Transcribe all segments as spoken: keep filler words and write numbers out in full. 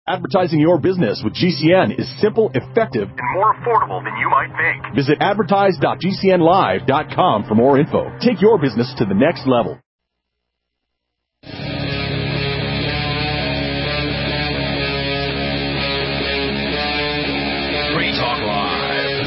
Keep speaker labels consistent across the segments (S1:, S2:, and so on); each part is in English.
S1: Advertising your business with G C N is simple, effective,
S2: and more affordable than you might think.
S1: Visit advertise dot g c n live dot com for more info. Take your business to the next level.
S2: Free Talk Live.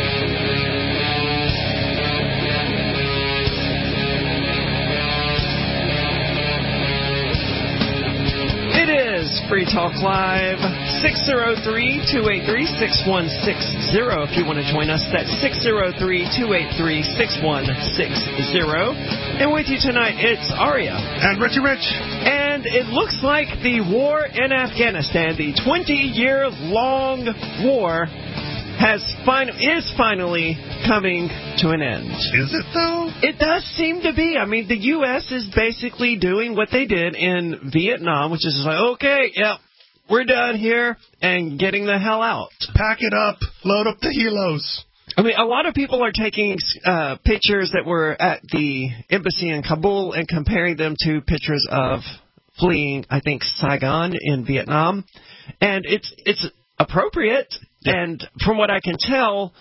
S3: It is Free Talk Live, six oh three, two eight three, six one six zero. If you want to join us, that's six oh three, two eight three, six one six zero. And with you tonight, it's Aria.
S4: And Richie Rich.
S3: And it looks like the war in Afghanistan, the twenty-year-long war, has fin- is finally coming to an end.
S4: Is it, though?
S3: It does seem to be. I mean, the U S is basically doing what they did in Vietnam, which is like, okay, yep, we're done here, and getting the hell out.
S4: Pack it up. Load up the helos.
S3: I mean, a lot of people are taking uh, pictures that were at the embassy in Kabul and comparing them to pictures of fleeing, I think, Saigon in Vietnam. And it's it's appropriate. Yeah. And from what I can tell,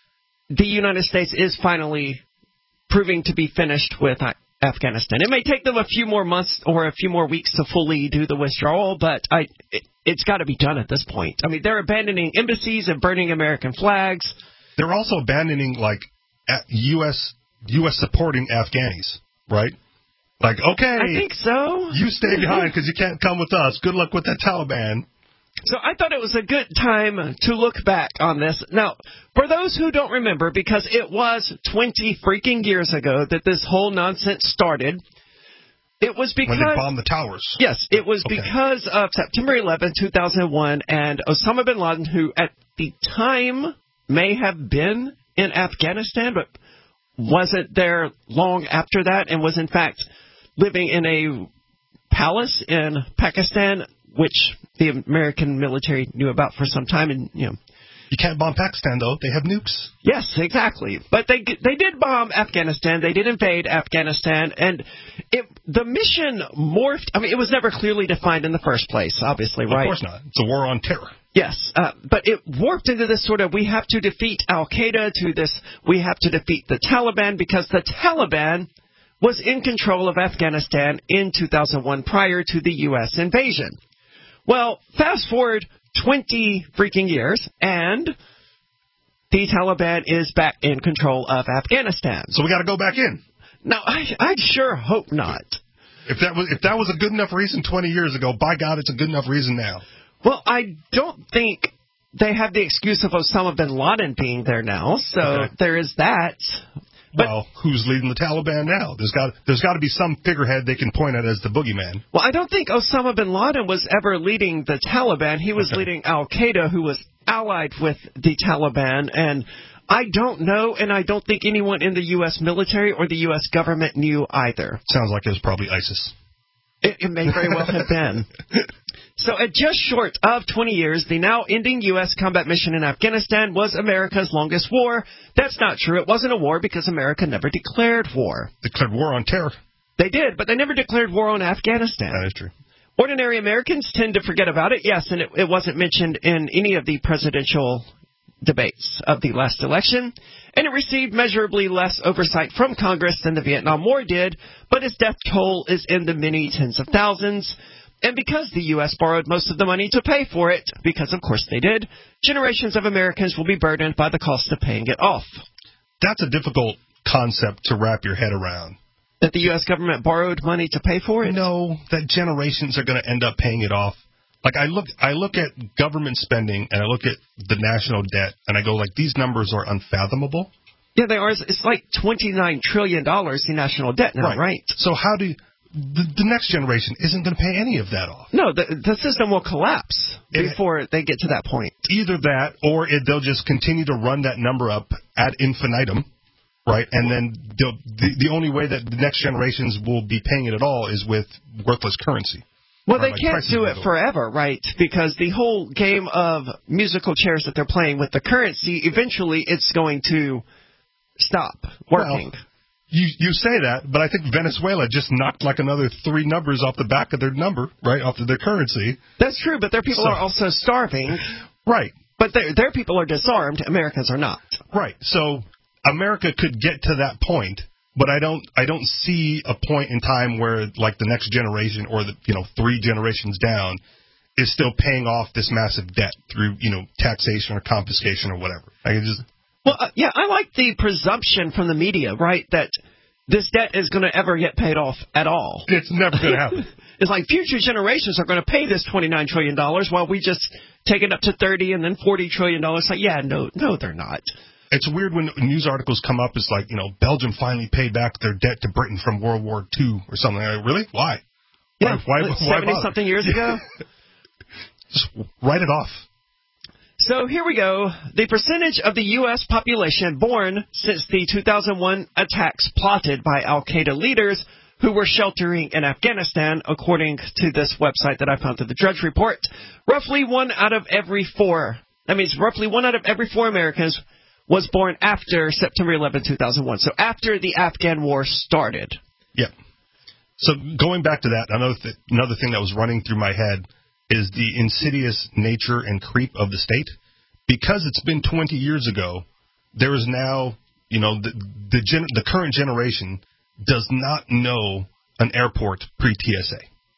S3: the United States is finally proving to be finished with Afghanistan. It may take them a few more months or a few more weeks to fully do the withdrawal, but I, it, it's got to be done at this point. I mean, they're abandoning embassies and burning American flags.
S4: They're also abandoning, like, U S U S supporting Afghanis, right? Like, okay.
S3: I think so.
S4: You stay behind because you can't come with us. Good luck with that Taliban.
S3: So I thought it was a good time to look back on this. Now, for those who don't remember, because it was twenty freaking years ago that this whole nonsense started, it was because...
S4: When they bombed the towers.
S3: Yes, it was
S4: okay.
S3: because of September eleventh, two thousand one, and Osama bin Laden, who at the time may have been in Afghanistan, but wasn't there long after that, and was in fact living in a palace in Pakistan, which the American military knew about for some time. And you know,
S4: you can't bomb Pakistan, though. They have nukes.
S3: Yes, exactly. But they they did bomb Afghanistan. They did invade Afghanistan. And it, the mission morphed. I mean, it was never clearly defined in the first place, obviously, right?
S4: Of course not. It's a war on terror.
S3: Yes, uh, but it warped into this sort of, we have to defeat Al-Qaeda, to this, we have to defeat the Taliban, because the Taliban was in control of Afghanistan in two thousand one prior to the U S invasion. Well, fast forward twenty freaking years, and the Taliban is back in control of Afghanistan.
S4: So we got to go back in.
S3: Now, I, I sure hope not.
S4: If that was if that was a good enough reason twenty years ago, by God, it's a good enough reason now.
S3: Well, I don't think they have the excuse of Osama bin Laden being there now, so okay. There is that. But,
S4: well, who's leading the Taliban now? There's got there's got to be some figurehead they can point at as the boogeyman.
S3: Well, I don't think Osama bin Laden was ever leading the Taliban. He was okay. leading Al-Qaeda, who was allied with the Taliban. And I don't know, and I don't think anyone in the U S military or the U S government knew either.
S4: Sounds like it was probably ISIS.
S3: It, it may very well have been. So at just short of twenty years, the now ending U S combat mission in Afghanistan was America's longest war. That's not true. It wasn't a war because America never declared war.
S4: Declared war on terror.
S3: They did, but they never declared war on Afghanistan.
S4: That is true.
S3: Ordinary Americans tend to forget about it, yes, and it, it wasn't mentioned in any of the presidential debates of the last election, and it received measurably less oversight from Congress than the Vietnam War did, but its death toll is in the many tens of thousands. And because the U S borrowed most of the money to pay for it, because of course they did, generations of Americans will be burdened by the cost of paying it off.
S4: That's a difficult concept to wrap your head around.
S3: That the U S government borrowed money to pay for it?
S4: No, that generations are going to end up paying it off. Like I look I look at government spending and I look at the national debt and I go like, these numbers are unfathomable.
S3: Yeah, they are. It's like twenty-nine trillion dollars in national debt now, right? right?
S4: So how do you... The, the next generation isn't going to pay any of that off.
S3: No, the, the system will collapse it, before they get to that point.
S4: Either that, or it, they'll just continue to run that number up ad infinitum, right? And then the, the only way that the next generations will be paying it at all is with worthless currency.
S3: Well, they like can't do it forever, right? Because the whole game of musical chairs that they're playing with the currency, eventually it's going to stop working.
S4: Well, You you say that, but I think Venezuela just knocked like another three numbers off the back of their number, right, off of their currency.
S3: That's true, but their people
S4: So-
S3: are also starving.
S4: Right.
S3: But their their people are disarmed. Americans are not.
S4: Right. So America could get to that point, but I don't I don't see a point in time where like the next generation or the you know three generations down is still paying off this massive debt through you know taxation or confiscation or whatever. I can just
S3: Well, uh, yeah, I like the presumption from the media, right, that this debt is going to ever get paid off at all.
S4: it's never going to happen.
S3: It's like future generations are going to pay this twenty-nine trillion dollars while we just take it up to thirty and then forty trillion dollars. Like, yeah, no, no, they're not.
S4: It's weird when news articles come up. It's like, you know, Belgium finally paid back their debt to Britain from World War Two or something. Like, really? Why?
S3: Yeah,
S4: why, why,
S3: like
S4: why
S3: seventy-something years ago.
S4: Just write it off.
S3: So here we go. The percentage of the U S population born since the two thousand one attacks plotted by al-Qaeda leaders who were sheltering in Afghanistan, according to this website that I found through the Drudge Report. Roughly one out of every four, that means roughly one out of every four Americans was born after September eleventh, two thousand one. So after the Afghan war started.
S4: Yeah. So going back to that, another, th- another thing that was running through my head is the insidious nature and creep of the state. Because it's been twenty years ago, there is now, you know, the the, gen- the current generation does not know an airport pre-T S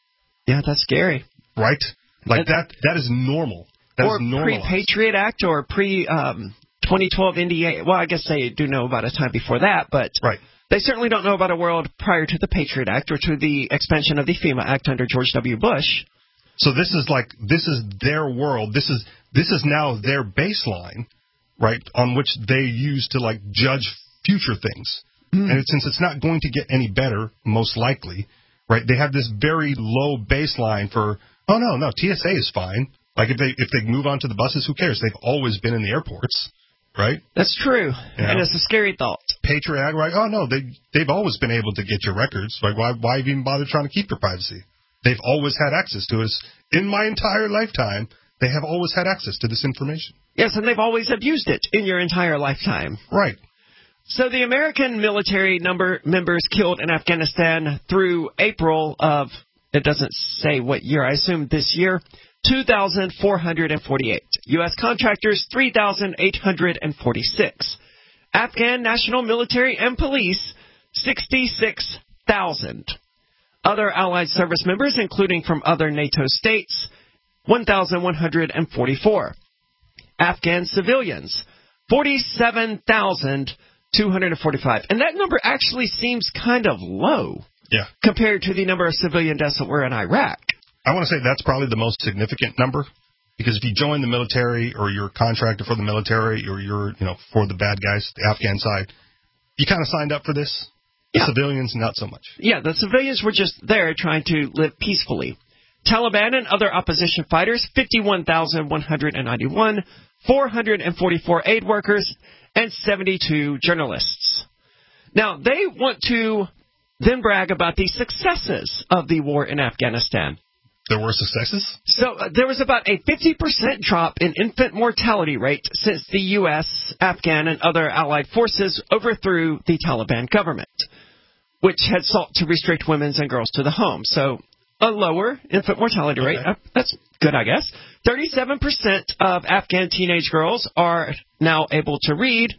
S4: A.
S3: Yeah, that's scary.
S4: Right? Like
S3: And-
S4: that. That is normal. That
S3: or
S4: is normalized.
S3: pre-Patriot Act or pre um, twenty twelve N D A. Well, I guess they do know about a time before that, but
S4: Right.
S3: they certainly don't know about a world prior to the Patriot Act or to the expansion of the FEMA Act under George W. Bush.
S4: So this is like this is their world. This is this is now their baseline, right, on which they use to like judge future things. Mm. And it, since it's not going to get any better, most likely, right? They have this very low baseline for oh no no T S A is fine. Like if they if they move on to the buses, who cares? They've always been in the airports, right?
S3: That's true,
S4: Yeah.
S3: and it's a scary thought.
S4: Patriot Act, right? Oh no, they they've always been able to get your records. Like why why even bother trying to keep your privacy? They've always had access to us. In my entire lifetime, they have always had access to this information.
S3: Yes, and they've always abused it in your entire lifetime.
S4: Right.
S3: So the American military number members killed in Afghanistan through April of, it doesn't say what year, I assume this year, two thousand four hundred forty-eight. U S contractors, three thousand eight hundred forty-six. Afghan national military and police, sixty-six thousand. Other allied service members, including from other NATO states, one thousand one hundred forty-four. Afghan civilians, forty-seven thousand two hundred forty-five. And that number actually seems kind of low
S4: Yeah.
S3: compared to the number of civilian deaths that were in Iraq.
S4: I want to say that's probably the most significant number, because if you join the military or you're a contractor for the military or you're, you know, for the bad guys, the Afghan side, you kind of signed up for this. The
S3: Yeah.
S4: civilians, not so much.
S3: Yeah, the civilians were just there trying to live peacefully. Taliban and other opposition fighters, fifty-one thousand one hundred ninety-one, four hundred forty-four aid workers, and seventy-two journalists. Now, they want to then brag about the successes of the war in Afghanistan.
S4: There were successes?
S3: So uh, there was about a fifty percent drop in infant mortality rate since the U S, Afghan, and other allied forces overthrew the Taliban government, which had sought to restrict women's and girls to the home. So a lower infant mortality rate.
S4: Okay.
S3: Uh, that's good, I guess. thirty-seven percent of Afghan teenage girls are now able to read,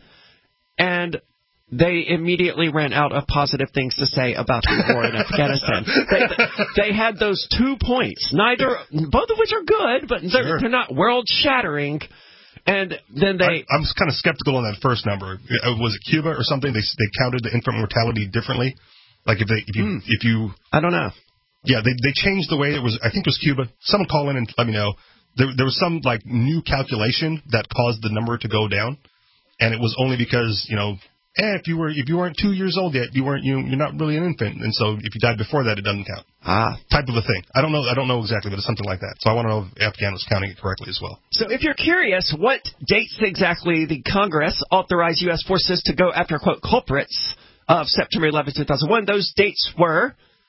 S3: and they immediately ran out of positive things to say about the war in Afghanistan. They, they had those two points, neither, both of which are good, but they're,
S4: Sure.
S3: they're not world-shattering. And then they,
S4: I, I'm kind of skeptical on that first number. Uh, Was it Cuba or something? They they counted the infant mortality differently. Like if they if you
S3: Hmm.
S4: if you
S3: I don't know.
S4: yeah they they changed the way it was. I think it was Cuba. Someone call in and let me know. There there was some like new calculation that caused the number to go down, and it was only because you know. Eh, if you were if you weren't two years old yet, you weren't you you're not really an infant, and so if you died before that, it doesn't count.
S3: Ah.
S4: Type of a thing. I don't know. I don't know exactly, but it's something like that. So I want to know if Afghan was counting it correctly as well.
S3: So if you're curious what dates exactly the Congress authorized U S forces to go after, quote, culprits of September eleventh, two thousand one, those dates were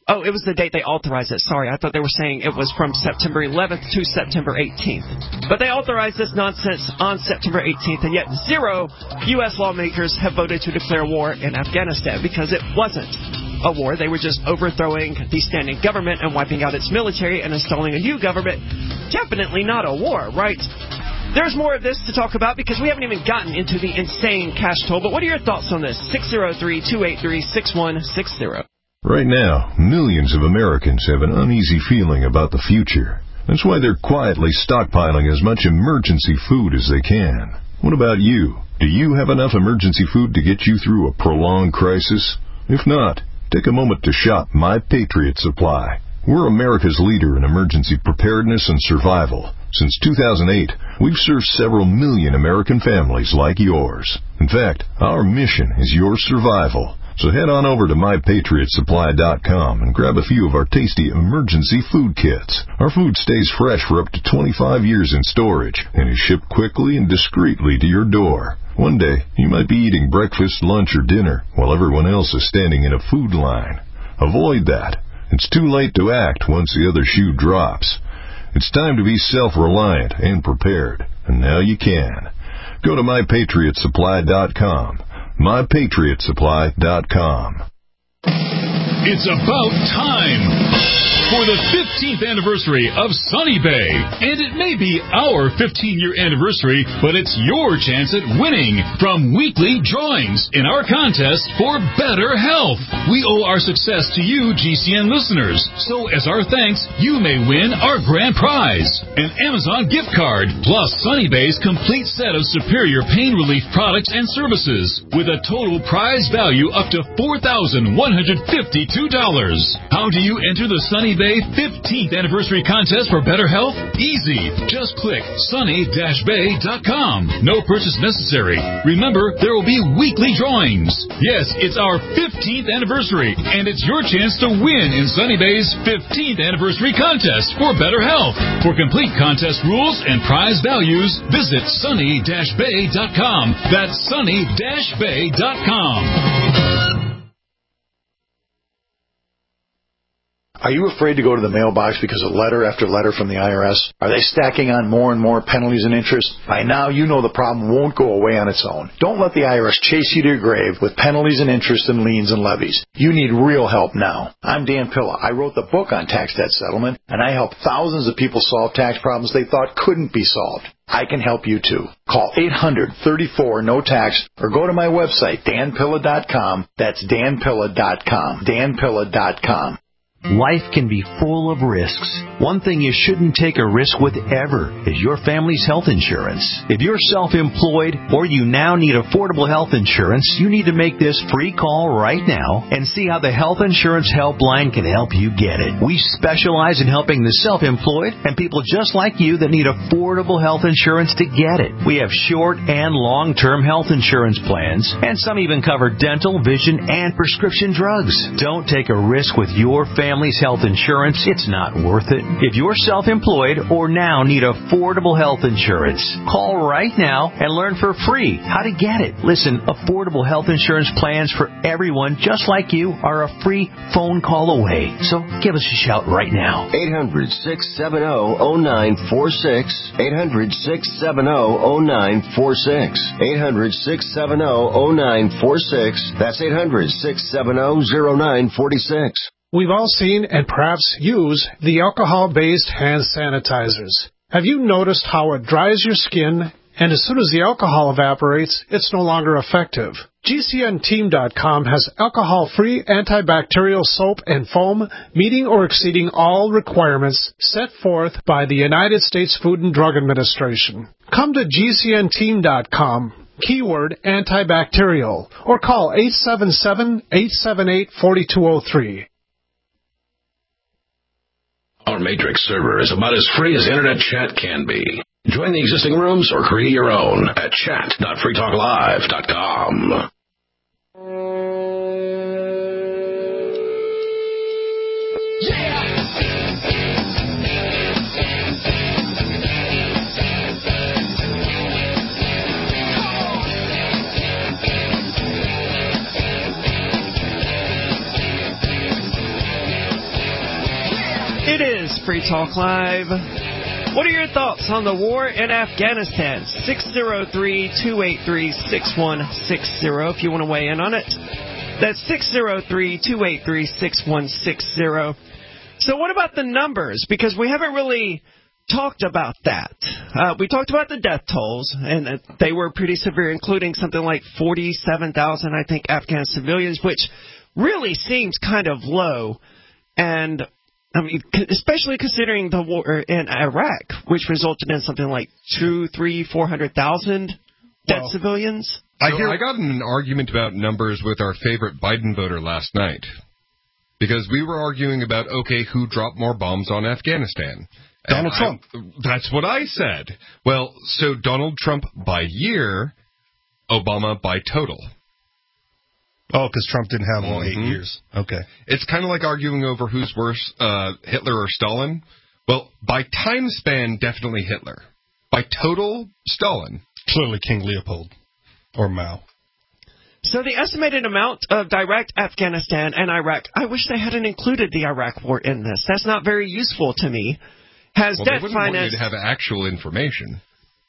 S3: Oh, it was the date they authorized it. Sorry, I thought they were saying it was from September eleventh to September eighteenth. But they authorized this nonsense on September eighteenth, and yet zero U S lawmakers have voted to declare war in Afghanistan because it wasn't a war. They were just overthrowing the standing government and wiping out its military and installing a new government. Definitely not a war, right? There's more of this to talk about because we haven't even gotten into the insane cash toll. But what are your thoughts on this? six oh three, two eight three, six one six oh.
S5: Right now, millions of Americans have an uneasy feeling about the future. That's why they're quietly stockpiling as much emergency food as they can. What about you? Do you have enough emergency food to get you through a prolonged crisis? If not, take a moment to shop My Patriot Supply. We're America's leader in emergency preparedness and survival. Since two thousand eight, we've served several million American families like yours. In fact, our mission is your survival. So head on over to my patriot supply dot com and grab a few of our tasty emergency food kits. Our food stays fresh for up to twenty-five years in storage and is shipped quickly and discreetly to your door. One day, you might be eating breakfast, lunch, or dinner while everyone else is standing in a food line. Avoid that. It's too late to act once the other shoe drops. It's time to be self-reliant and prepared, and now you can. Go to my patriot supply dot com. my patriot supply dot com.
S6: It's about time for the fifteenth anniversary of Sunny Bay. And it may be our fifteen-year anniversary, but it's your chance at winning from weekly drawings in our contest for better health. We owe our success to you, G C N listeners. So as our thanks, you may win our grand prize, an Amazon gift card, plus Sunny Bay's complete set of superior pain relief products and services, with a total prize value up to four thousand one hundred fifty-two dollars. How do you enter the Sunny Bay fifteenth anniversary contest for better health? Easy. Just click sunny dash bay dot com. No purchase necessary. Remember, there will be weekly drawings. Yes, it's our fifteenth anniversary, and it's your chance to win in Sunny Bay's fifteenth anniversary contest for better health. For complete contest rules and prize values, visit sunny dash bay dot com. That's sunny dash bay dot com.
S7: Are you afraid to go to the mailbox because of letter after letter from the I R S? Are they stacking on more and more penalties and interest? By now, you know the problem won't go away on its own. Don't let the I R S chase you to your grave with penalties and interest and liens and levies. You need real help now. I'm Dan Pilla. I wrote the book on tax debt settlement, and I help thousands of people solve tax problems they thought couldn't be solved. I can help you too. Call eight hundred, thirty-four, no tax or go to my website, dan pilla dot com. That's dan pilla dot com. dan pilla dot com.
S8: Life can be full of risks. One thing you shouldn't take a risk with ever is your family's health insurance. If you're self-employed or you now need affordable health insurance, you need to make this free call right now and see how the Health Insurance Helpline can help you get it. We specialize in helping the self-employed and people just like you that need affordable health insurance to get it. We have short and long-term health insurance plans, and some even cover dental, vision, and prescription drugs. Don't take a risk with your family. Family's health insurance, it's not worth it. If you're self-employed or now need affordable health insurance, call right now and learn for free how to get it. Listen, affordable health insurance plans for everyone just like you are a free phone call away. So give us a shout right now.
S9: eight hundred, six seven zero, zero nine four six. eight hundred, six seven zero, zero nine four six. eight hundred, six seven zero, zero nine four six. That's eight hundred, six seven zero, zero nine four six.
S10: We've all seen and perhaps use the alcohol-based hand sanitizers. Have you noticed how it dries your skin, and as soon as the alcohol evaporates, it's no longer effective? G C N team dot com has alcohol-free antibacterial soap and foam meeting or exceeding all requirements set forth by the United States Food and Drug Administration. Come to G C N team dot com. Keyword antibacterial, or call eight seven seven, eight seven eight, four two zero three.
S11: Our Matrix server is about as free as internet chat can be. Join the existing rooms or create your own at chat dot free talk live dot com.
S3: Talk Live. What are your thoughts on the war in Afghanistan? six oh three, two eight three, six one six oh if you want to weigh in on it. That's six oh three, two eight three, six one six oh. So what about the numbers? Because we haven't really talked about that. Uh, we talked about the death tolls, and uh, they were pretty severe, including something like forty-seven thousand, I think, Afghan civilians, which really seems kind of low. And I mean, especially considering the war in Iraq, which resulted in something like two, three, four hundred thousand dead well, civilians.
S12: I, hear- I got in an argument about numbers with our favorite Biden voter last night, because we were arguing about, okay, who dropped more bombs on Afghanistan?
S4: Donald
S12: and
S4: Trump.
S12: I, that's what I said. Well, so Donald Trump by year, Obama by total.
S4: Oh, because Trump didn't have all
S12: mm-hmm.
S4: eight years. Okay.
S12: It's kind of like arguing over who's worse, uh, Hitler or Stalin. Well, by time span, definitely Hitler. By total, Stalin.
S4: Clearly King Leopold or Mao.
S3: So the estimated amount of direct Afghanistan and Iraq, I wish they hadn't included the Iraq war in this. That's not very useful to me. Has
S12: well,
S3: debt
S12: they wouldn't want
S3: financed
S12: you to have actual information.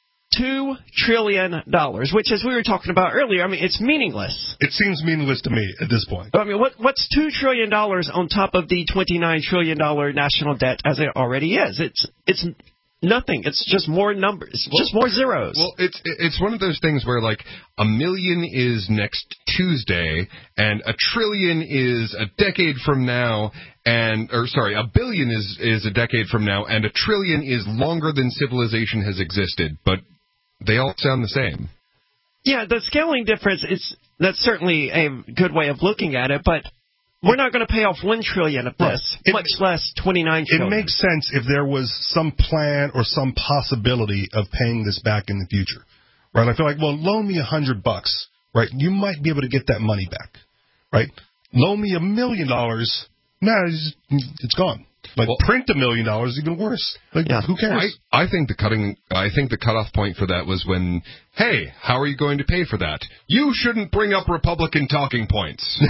S3: Two trillion dollars, which, as we were talking about earlier, I mean, it's meaningless.
S4: It seems meaningless to me at this point.
S3: I mean, what, what's two trillion dollars on top of the twenty-nine trillion dollars national debt as it already is? It's it's nothing. It's just more numbers. It's well, just more zeros.
S12: Well, it's it's one of those things where, like, a million is next Tuesday, and a trillion is a decade from now, and or sorry, a billion is is a decade from now, and a trillion is longer than civilization has existed. But they all sound the same.
S3: Yeah, the scaling difference is that's certainly a good way of looking at it, but we're not going to pay off one trillion of this,
S4: right.
S3: much it, less twenty-nine trillion.
S4: It makes sense if there was some plan or some possibility of paying this back in the future, right? I feel like, well, loan me a hundred bucks, right? You might be able to get that money back, right? Loan me a million dollars, nah, it's, it's gone. Like, well, print a million dollars, even worse. Like, yeah. Who cares?
S12: I, I think the cutting, I think the cutoff point for that was when, hey, how are you going to pay for that? You shouldn't bring up Republican talking points.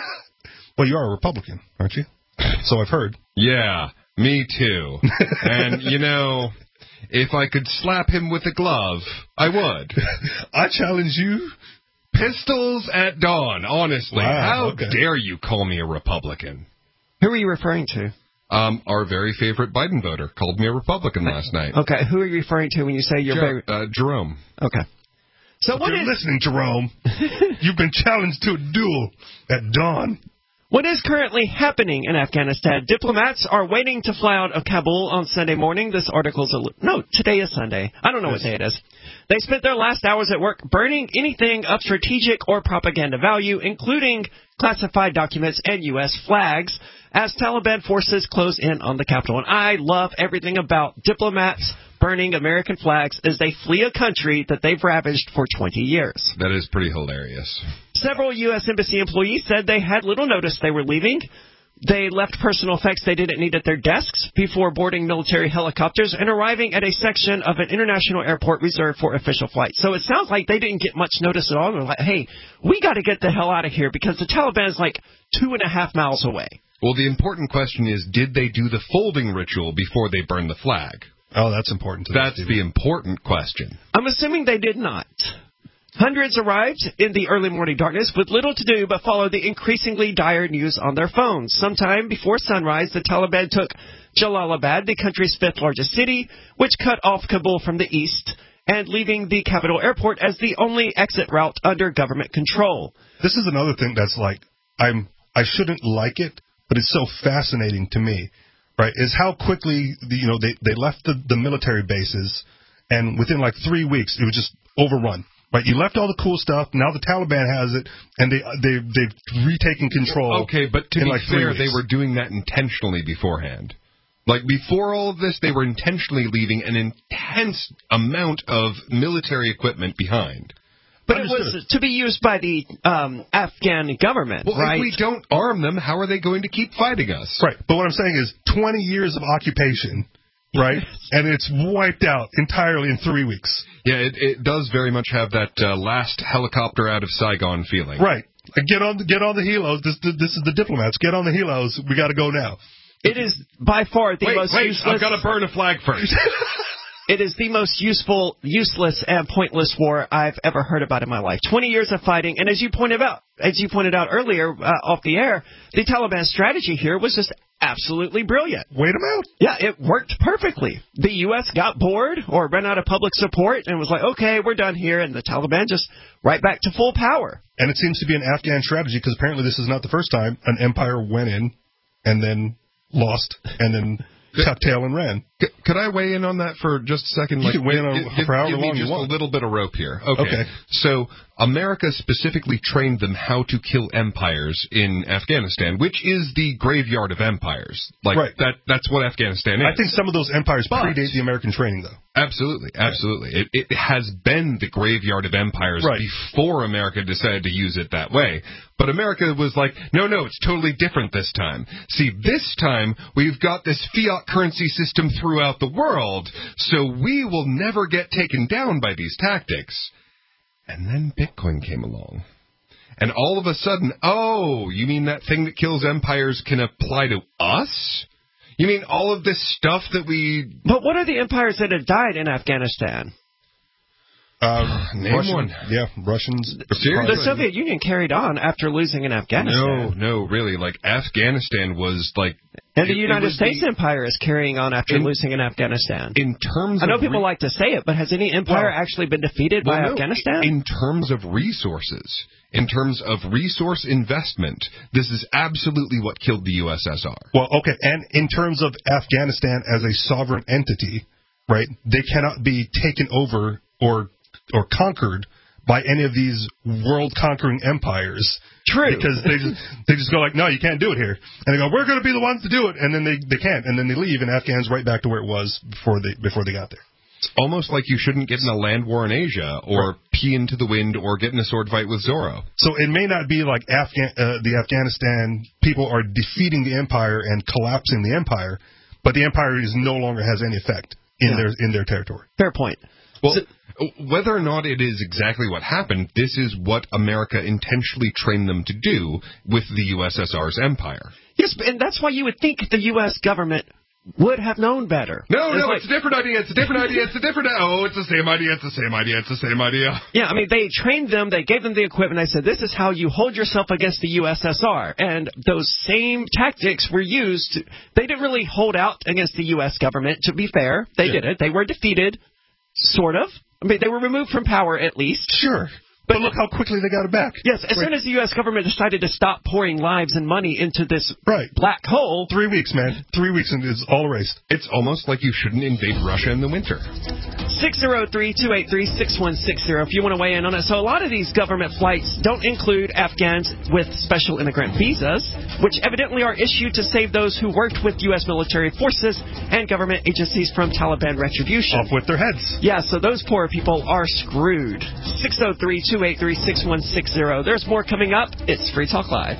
S4: Well, you are a Republican, aren't you? So I've heard.
S12: Yeah, me too. And, you know, if I could slap him with a glove, I would.
S4: I challenge you.
S12: Pistols at dawn, honestly.
S4: Wow,
S12: how
S4: okay.
S12: dare you call me a Republican?
S3: Who are you referring to?
S12: Um, our very favorite Biden voter called me a Republican last night.
S3: Okay, who are you referring to when you say your
S12: Jer-
S3: very...
S12: uh, Jerome.
S3: Okay. So
S4: if
S3: what
S4: you're
S3: is...
S4: listening, Jerome, you've been challenged to a duel at dawn.
S3: What is currently happening in Afghanistan? Diplomats are waiting to fly out of Kabul on Sunday morning. This article's a... No, today is Sunday. I don't know yes. what day it is. They spent their last hours at work burning anything of strategic or propaganda value, including classified documents and U S flags, as Taliban forces close in on the capital. And I love everything about diplomats burning American flags as they flee a country that they've ravaged for twenty years.
S12: That is pretty hilarious.
S3: Several U S Embassy employees said they had little notice they were leaving. They left personal effects they didn't need at their desks before boarding military helicopters and arriving at a section of an international airport reserved for official flights. So it sounds like they didn't get much notice at all. They're like, hey, we got to get the hell out of here because the Taliban is like two and a half miles away.
S12: Well, the important question is, did they do the folding ritual before they burned the flag?
S4: Oh, that's important. To
S12: that's the important question.
S3: I'm assuming they did not. Hundreds arrived in the early morning darkness with little to do but follow the increasingly dire news on their phones. Sometime before sunrise, the Taliban took Jalalabad, the country's fifth largest city, which cut off Kabul from the east, and leaving the capital airport as the only exit route under government control.
S4: This is another thing that's like, I'm, I shouldn't like it, but it's so fascinating to me, right, is how quickly, the, you know, they, they left the, the military bases, and within like three weeks, it was just overrun. Right, you left all the cool stuff. Now the Taliban has it, and they they they've retaken control.
S12: Okay, but to be
S4: like
S12: fair, they were doing that intentionally beforehand. Like before all of this, they were intentionally leaving an intense amount of military equipment behind.
S3: But Understood. It was to be used by the um, Afghan government,
S12: well,
S3: right?
S12: If we don't arm them, how are they going to keep fighting us?
S4: Right. But what I'm saying is, twenty years of occupation. Right? And it's wiped out entirely in three weeks.
S12: Yeah, it, it does very much have that uh, last helicopter out of Saigon feeling.
S4: Right. Get on the, get on the helos. This, this is the diplomats. Get on the helos. We got to go now.
S3: It is by far the
S12: wait,
S3: most
S12: wait,
S3: useless.
S12: I've got to burn a flag first.
S3: It is the most useful, useless, and pointless war I've ever heard about in my life. Twenty years of fighting, and as you pointed out, as you pointed out earlier uh, off the air, the Taliban strategy here was just absolutely brilliant.
S4: Wait them out.
S3: Yeah, it worked perfectly. The U S got bored or ran out of public support and was like, okay, we're done here, and the Taliban just right back to full power.
S4: And it seems to be an Afghan strategy because apparently this is not the first time an empire went in and then lost and then tucked tail and ran.
S12: C- could I weigh in on that for just a second?
S4: You
S12: like,
S4: can weigh in on
S12: give,
S4: for however
S12: give me
S4: long you
S12: just
S4: want.
S12: a little bit of rope here. Okay.
S4: Okay.
S12: So America specifically trained them how to kill empires in Afghanistan, which is the graveyard of empires. Like
S4: right.
S12: that. That's what Afghanistan is.
S4: I think some of those empires
S12: but,
S4: predate the American training, though.
S12: Absolutely, absolutely. It, it has been the graveyard of empires
S4: right.
S12: before America decided to use it that way. But America was like, no, no, it's totally different this time. See, this time we've got this fiat currency system throughout the world, so we will never get taken down by these tactics. And then Bitcoin came along. And all of a sudden, oh, you mean that thing that kills empires can apply to us? You mean all of this stuff that we...
S3: But what are the empires that have died in Afghanistan?
S4: Uh,
S12: Name
S4: Russian,
S12: one.
S4: Yeah, Russians.
S12: Seriously?
S3: The Soviet Union carried on after losing in Afghanistan.
S12: No, no, really. Like, Afghanistan was like...
S3: And the
S12: it,
S3: United
S12: it
S3: States
S12: the,
S3: Empire is carrying on after
S12: in,
S3: losing in Afghanistan.
S12: In terms
S3: I know
S12: of
S3: people
S12: re-
S3: like to say it, but has any empire
S12: well,
S3: actually been defeated
S12: well,
S3: by
S12: no,
S3: Afghanistan?
S12: In terms of resources, in terms of resource investment, this is absolutely what killed the U S S R.
S4: Well, okay, and in terms of Afghanistan as a sovereign entity, right, they cannot be taken over or or conquered by any of these world-conquering empires.
S3: True.
S4: Because they just they just go like, no, you can't do it here. And they go, we're going to be the ones to do it. And then they, they can't. And then they leave, and Afghans right back to where it was before they before they got there.
S12: It's almost like you shouldn't get in a land war in Asia or right. pee into the wind or get in a sword fight with Zorro.
S4: So it may not be like Afghan, uh, the Afghanistan people are defeating the empire and collapsing the empire, but the empire is no longer has any effect in yeah. their in their territory.
S3: Fair point.
S12: Well, so, whether or not it is exactly what happened, this is what America intentionally trained them to do with the U S S R's empire.
S3: Yes, and that's why you would think the U S government would have known better.
S12: No,
S3: it's
S12: no,
S3: like,
S12: it's a different idea. It's a different idea. It's a different. Oh, it's the same idea. It's the same idea. It's the same idea.
S3: Yeah, I mean, they trained them. They gave them the equipment. They said, this is how you hold yourself against the U S S R. And those same tactics were used. They didn't really hold out against the U S government, to be fair. They yeah. didn't. They were defeated, sort of. I mean, they were removed from power, at least.
S4: Sure. But, but look how quickly they got it back.
S3: Yes, as right. soon as the U S government decided to stop pouring lives and money into this
S4: right.
S3: black hole.
S4: Three weeks, man. Three weeks and it's all erased.
S12: It's almost like you shouldn't invade Russia in the winter.
S3: six oh three, two eight three, six one six zero if you want to weigh in on it. So a lot of these government flights don't include Afghans with special immigrant visas, which evidently are issued to save those who worked with U S military forces and government agencies from Taliban retribution.
S4: Off with their heads.
S3: Yeah, so those poor people are screwed. six oh three, two eight three, six one six zero. There's more coming up. It's Free Talk Live.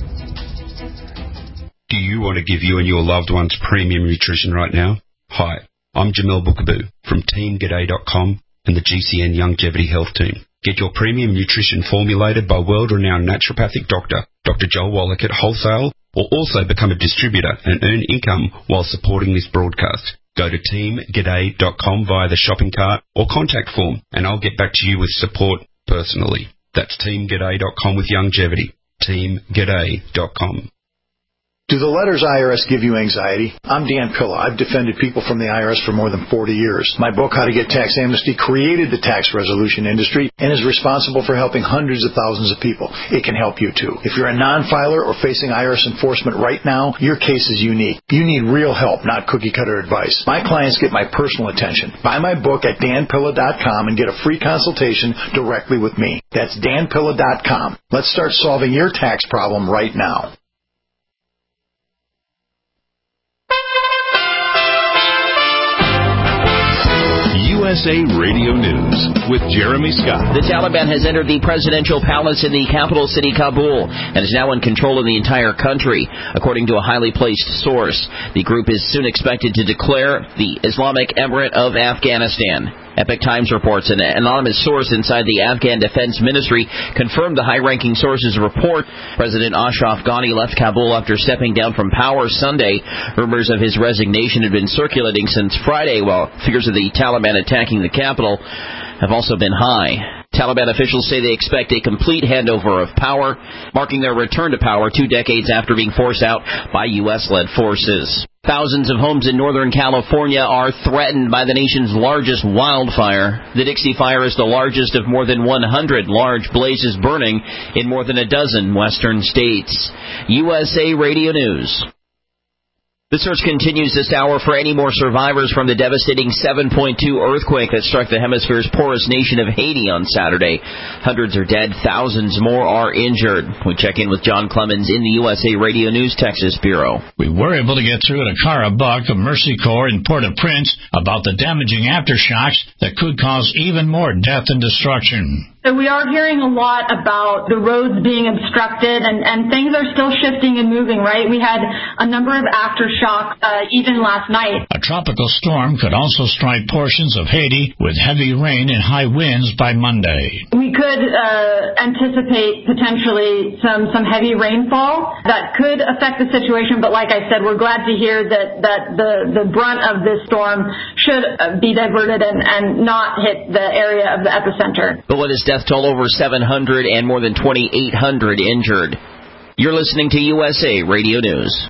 S13: Do you want to give you and your loved ones premium nutrition right now? Hi, I'm Jamel Bookaboo from Team G'day dot com and the G C N Longevity Health Team. Get your premium nutrition formulated by world-renowned naturopathic doctor, Doctor Joel Wallach at wholesale, or also become a distributor and earn income while supporting this broadcast. Go to Team G'day dot com via the shopping cart or contact form, and I'll get back to you with support personally. That's Team G'day dot com with longevity. Team G'day dot com.
S7: Do the letters I R S give you anxiety? I'm Dan Pilla. I've defended people from the I R S for more than forty years. My book, How to Get Tax Amnesty, created the tax resolution industry and is responsible for helping hundreds of thousands of people. It can help you too. If you're a non-filer or facing I R S enforcement right now, your case is unique. You need real help, not cookie-cutter advice. My clients get my personal attention. Buy my book at Dan Pilla dot com and get a free consultation directly with me. That's Dan Pilla dot com. Let's start solving your tax problem right now.
S1: U S A Radio News with Jeremy Scott.
S14: The Taliban has entered the presidential palace in the capital city, Kabul, and is now in control of the entire country, according to a highly placed source. The group is soon expected to declare the Islamic Emirate of Afghanistan. Epoch Times reports an anonymous source inside the Afghan Defense Ministry confirmed the high-ranking source's report. President Ashraf Ghani left Kabul after stepping down from power Sunday. Rumors of his resignation had been circulating since Friday, while figures of the Taliban attacking the capital have also been high. Taliban officials say they expect a complete handover of power, marking their return to power two decades after being forced out by U S-led forces. Thousands of homes in Northern California are threatened by the nation's largest wildfire. The Dixie Fire is the largest of more than one hundred large blazes burning in more than a dozen western states. U S A Radio News. The search continues this hour for any more survivors from the devastating seven point two earthquake that struck the hemisphere's poorest nation of Haiti on Saturday. Hundreds are dead, thousands more are injured. We check in with John Clemens in the U S A Radio News Texas Bureau.
S15: We were able to get through to Cara Buck of Mercy Corps in Port-au-Prince about the damaging aftershocks that could cause even more death and destruction.
S16: So we are hearing a lot about the roads being obstructed, and, and things are still shifting and moving, right? We had a number of aftershocks uh, even last night.
S15: A tropical storm could also strike portions of Haiti with heavy rain and high winds by Monday.
S16: We could uh, anticipate potentially some, some heavy rainfall that could affect the situation, but like I said, we're glad to hear that, that the, the brunt of this storm should be diverted and, and not hit the area of the epicenter.
S14: But what is death toll over seven hundred and more than twenty-eight hundred injured. You're listening to U S A Radio News.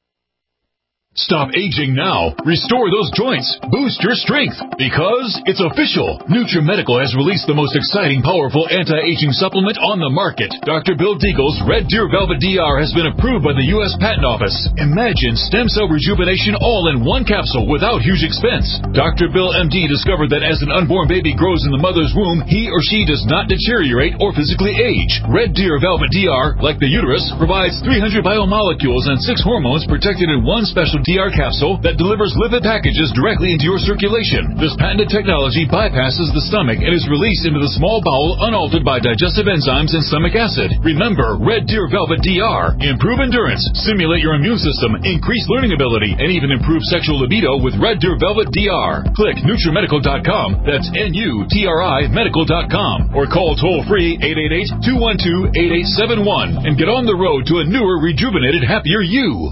S6: Stop aging now. Restore those joints. Boost your strength. Because it's official. NutriMedical has released the most exciting, powerful anti-aging supplement on the market. Doctor Bill Deagle's Red Deer Velvet D R has been approved by the U S Patent Office. Imagine stem cell rejuvenation all in one capsule without huge expense. Doctor Bill M D discovered that as an unborn baby grows in the mother's womb, he or she does not deteriorate or physically age. Red Deer Velvet D R, like the uterus, provides three hundred biomolecules and six hormones protected in one special D R capsule that delivers lipid packages directly into your circulation. This patented technology bypasses the stomach and is released into the small bowel unaltered by digestive enzymes and stomach acid. Remember, Red Deer Velvet D R. Improve endurance, stimulate your immune system, increase learning ability, and even improve sexual libido with Red Deer Velvet D R. Click NutriMedical dot com, that's N U T R I medical dot com, or call toll-free eight eight eight, two one two, eight eight seven one and get on the road to a newer, rejuvenated, happier you.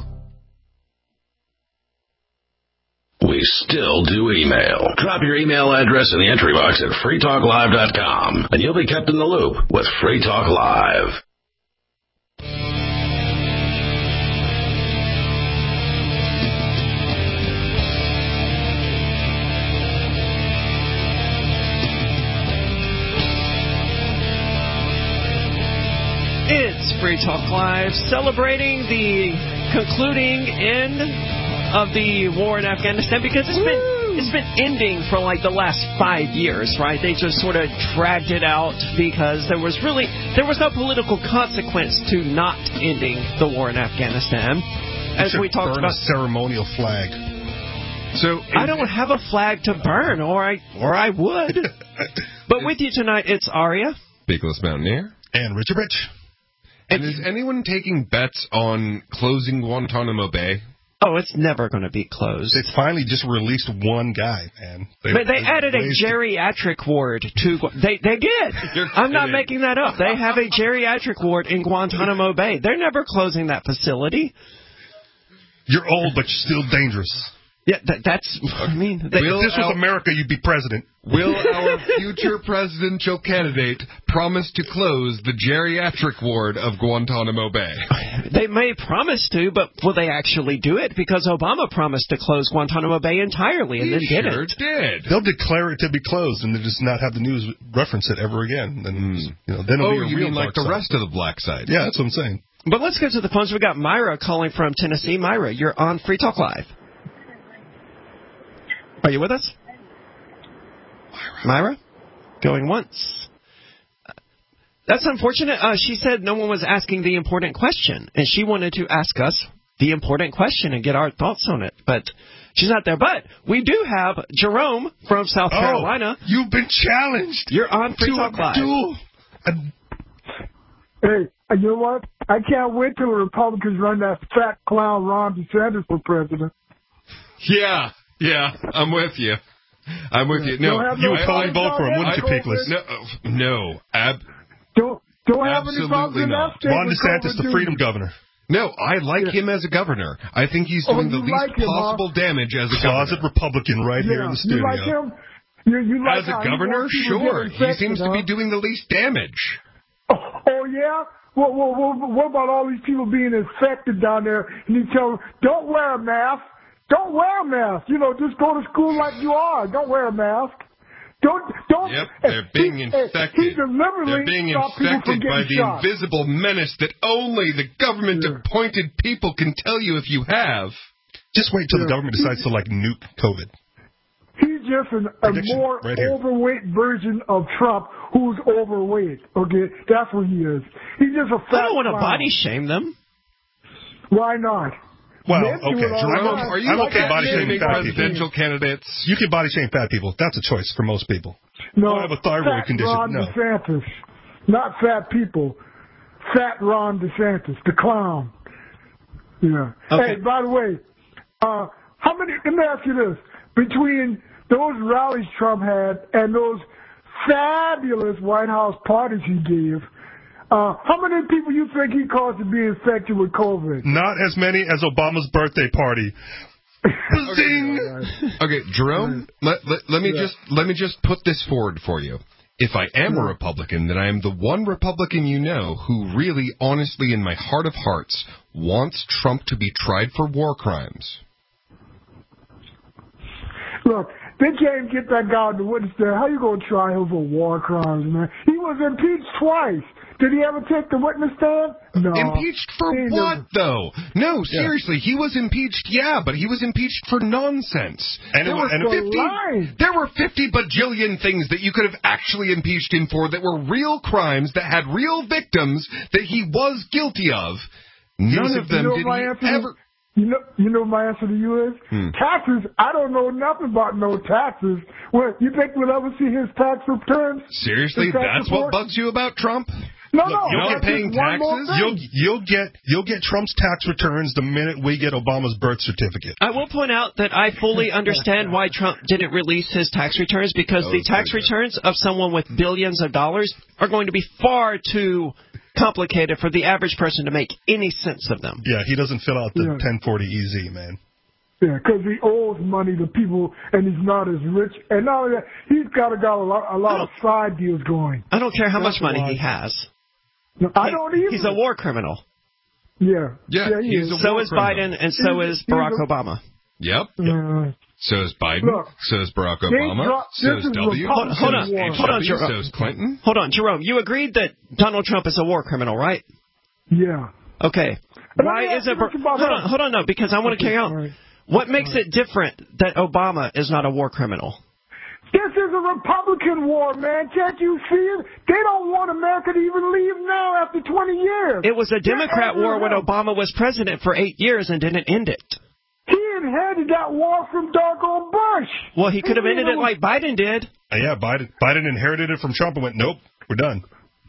S11: We still do email. Drop your email address in the entry box at free talk live dot com, and you'll be kept in the loop with Free Talk Live.
S3: It's Free Talk Live, celebrating the concluding end of the war in Afghanistan, because it's been it's been ending for like the last five years, right? They just sort of dragged it out because there was really there was no political consequence to not ending the war in Afghanistan, as we talked
S4: burn
S3: about.
S4: A ceremonial flag. So
S3: I don't have a flag to burn, or I or I would. But with you tonight, it's Aria,
S12: Nicholas Mountaineer,
S4: and Richard Rich.
S12: And is anyone taking bets on closing Guantanamo Bay?
S3: Oh, it's never going to be closed.
S4: It's finally just released one guy, man. They,
S3: but they added a geriatric ward to... They they did. I'm not making that up. They have a geriatric ward in Guantanamo Bay. They're never closing that facility.
S4: You're old, but you're still dangerous.
S3: Yeah, that, that's... I mean... They,
S4: if this was America, you'd be president.
S12: Will our future presidential candidate promise to close the geriatric ward of Guantanamo Bay?
S3: They may promise to, but will they actually do it? Because Obama promised to close Guantanamo Bay entirely and
S12: he
S3: then
S12: sure
S3: didn't.
S12: did.
S4: They'll declare it to be closed and then just not have the news reference it ever again. Then, mm. you know, then it'll
S12: oh,
S4: be a
S12: you
S4: real
S12: mean like the
S4: side.
S12: rest of the black side?
S4: Yeah, that's what I'm saying.
S3: But let's go to the phones. We got Myra calling from Tennessee. Myra, you're on Free Talk Live. Are you with us? Myra? Going once. That's unfortunate. Uh, she said no one was asking the important question, and she wanted to ask us the important question and get our thoughts on it. But she's not there. But we do have Jerome from South
S4: oh,
S3: Carolina.
S4: You've been challenged.
S3: You're on Free Talk Live.
S17: Hey, you know what? I can't wait till the Republicans run that fat clown Ron DeSantis for president.
S12: Yeah. Yeah, I'm with you. I'm with you. No,
S17: Don't have
S4: You
S17: no
S4: would probably
S17: problems
S4: vote for him,
S17: on
S4: wouldn't you,
S17: that
S4: Peakless?
S12: No, no, ab-
S17: Don't don't have any
S12: Absolutely
S17: problems in
S12: not.
S17: that state.
S4: Ron
S17: with
S4: DeSantis,
S17: COVID,
S4: the
S17: do
S4: freedom
S17: you?
S4: governor.
S12: no. I like him as a governor. I think he's
S17: Oh,
S12: doing the
S17: you
S12: least
S17: like him, huh?
S12: possible damage as a
S4: Closet
S12: governor.
S4: Republican right here
S17: Yeah,
S4: in the
S17: you
S4: studio.
S17: like him? You, you like
S12: As a
S17: how he
S12: governor,
S17: wants people to
S12: sure.
S17: get
S12: He
S17: infected,
S12: seems to
S17: huh?
S12: be doing the least damage.
S17: Oh, oh yeah? Well, well, well, what about all these people being infected down there? And you tell them, don't wear a mask. Don't wear a mask. You know, just go to school like you are. Don't wear a mask. Don't, don't.
S12: Yep, they're being
S17: he,
S12: infected.
S17: He deliberately
S12: They're being
S17: stopped people from
S12: infected by
S17: getting
S12: the
S17: shot.
S12: invisible menace that only the government-appointed people can tell you if you have.
S4: Just wait till
S17: Yeah.
S4: the government decides to, like, nuke COVID.
S17: He's just an, a
S4: Prediction
S17: more
S4: right here.
S17: overweight version of Trump who's overweight. Okay, that's what he is. He's just a fat
S3: I don't want to
S17: clown.
S3: body shame them.
S17: Why not?
S4: Well,
S17: Men do
S4: okay.
S17: it all
S12: Jerome,
S17: the time.
S12: are you
S4: I'm okay
S12: okay
S4: body shaming fat people.
S12: presidential candidates?
S4: You can body shame fat people. That's a choice for most people.
S17: No,
S4: I have a thyroid
S17: fat
S4: condition.
S17: Ron
S4: No.
S17: DeSantis, not fat people. Fat Ron DeSantis, the clown. Yeah.
S3: Okay.
S17: Hey, by the way, uh, how many? Let me ask you this: between those rallies Trump had and those fabulous White House parties he gave, uh, how many people you think he caused to be infected with COVID?
S4: Not as many as Obama's birthday party. Zing!
S12: Okay, Jerome, let, let, let me
S17: Yeah.
S12: just let me just put this forward for you. If I am a Republican, then I am the one Republican you know who really, honestly, in my heart of hearts, wants Trump to be tried for war crimes.
S17: Look, they can't get that guy on the witness stand. How you gonna try him for war crimes, man? He was impeached twice. Did he ever take the witness stand? No.
S12: Impeached for
S17: He
S12: what,
S17: never-
S12: though? No, seriously, he was impeached, yeah, but he was impeached for nonsense.
S4: And it
S12: there,
S4: was-
S12: were
S4: and it-
S12: fifty,
S17: lying.
S12: there were fifty bajillion things that you could have actually impeached him for that were real crimes, that had real victims, that he was guilty of. None
S17: You
S12: of them
S17: know
S12: did
S17: my
S12: he
S17: answer?
S12: ever...
S17: You know, you know my answer to you is
S12: Hmm.
S17: taxes. I don't know nothing about no taxes. Well, you think we'll ever see his tax returns?
S12: Seriously,
S17: His tax
S12: that's what
S17: report?
S12: bugs you about Trump?
S17: No,
S4: Look,
S17: no.
S4: you'll
S12: not
S17: that's
S12: paying
S17: just one more
S12: taxes?
S17: thing.
S4: You'll you'll get you'll get Trump's tax returns the minute we get Obama's birth certificate.
S3: I will point out that I fully understand why Trump didn't release his tax returns, because the
S12: Those
S3: tax
S12: things.
S3: returns of someone with billions of dollars are going to be far too complicated for the average person to make any sense of them.
S4: Yeah, he doesn't fill out the
S17: Yeah.
S4: ten forty E Z, man.
S17: Yeah, because he owes money to people, and he's not as rich. And not only that, he's got a, got a lot, a lot of side deals going.
S3: I don't care how
S17: That's
S3: much money
S17: why.
S3: he has.
S17: No, I don't either.
S3: He's a war criminal.
S17: Yeah.
S12: Yeah,
S17: he
S12: he's
S17: is.
S12: a
S3: So
S12: war
S3: is
S12: criminal.
S3: Biden, and so
S17: He's-
S3: is
S17: he's
S3: Barack
S17: a-
S3: Obama.
S12: Yep.
S17: Uh,
S12: So is Biden.
S17: Look,
S12: so is Barack
S17: they
S12: Obama.
S17: dro-
S12: so
S17: this
S12: is
S17: is
S12: W.
S17: Republican
S3: Hold on,
S12: so is
S17: war.
S12: H
S3: hold on,
S12: W,
S3: Jerome.
S12: So is Clinton.
S3: Hold on, Jerome. You agreed that Donald Trump is a war criminal, right?
S17: yeah.
S3: Okay.
S17: Let
S3: Why
S17: me ask
S3: is
S17: you
S3: it?
S17: this about
S3: Hold
S17: him.
S3: on, hold on, no, because I want to
S17: Okay,
S3: carry on.
S17: all right.
S3: What makes it different that Obama is not a war criminal?
S17: This is a Republican war, man. Can't you see it? They don't want America to even leave now after twenty years.
S3: It was a Democrat
S17: They're
S3: war when
S17: angry.
S3: Obama was president for eight years and didn't end it.
S17: He inherited that war from doggone Bush.
S3: Well, he could have
S17: He
S3: ended it
S17: even-
S3: like Biden did.
S4: Uh, yeah, Biden Biden inherited it from Trump and went, nope, we're done.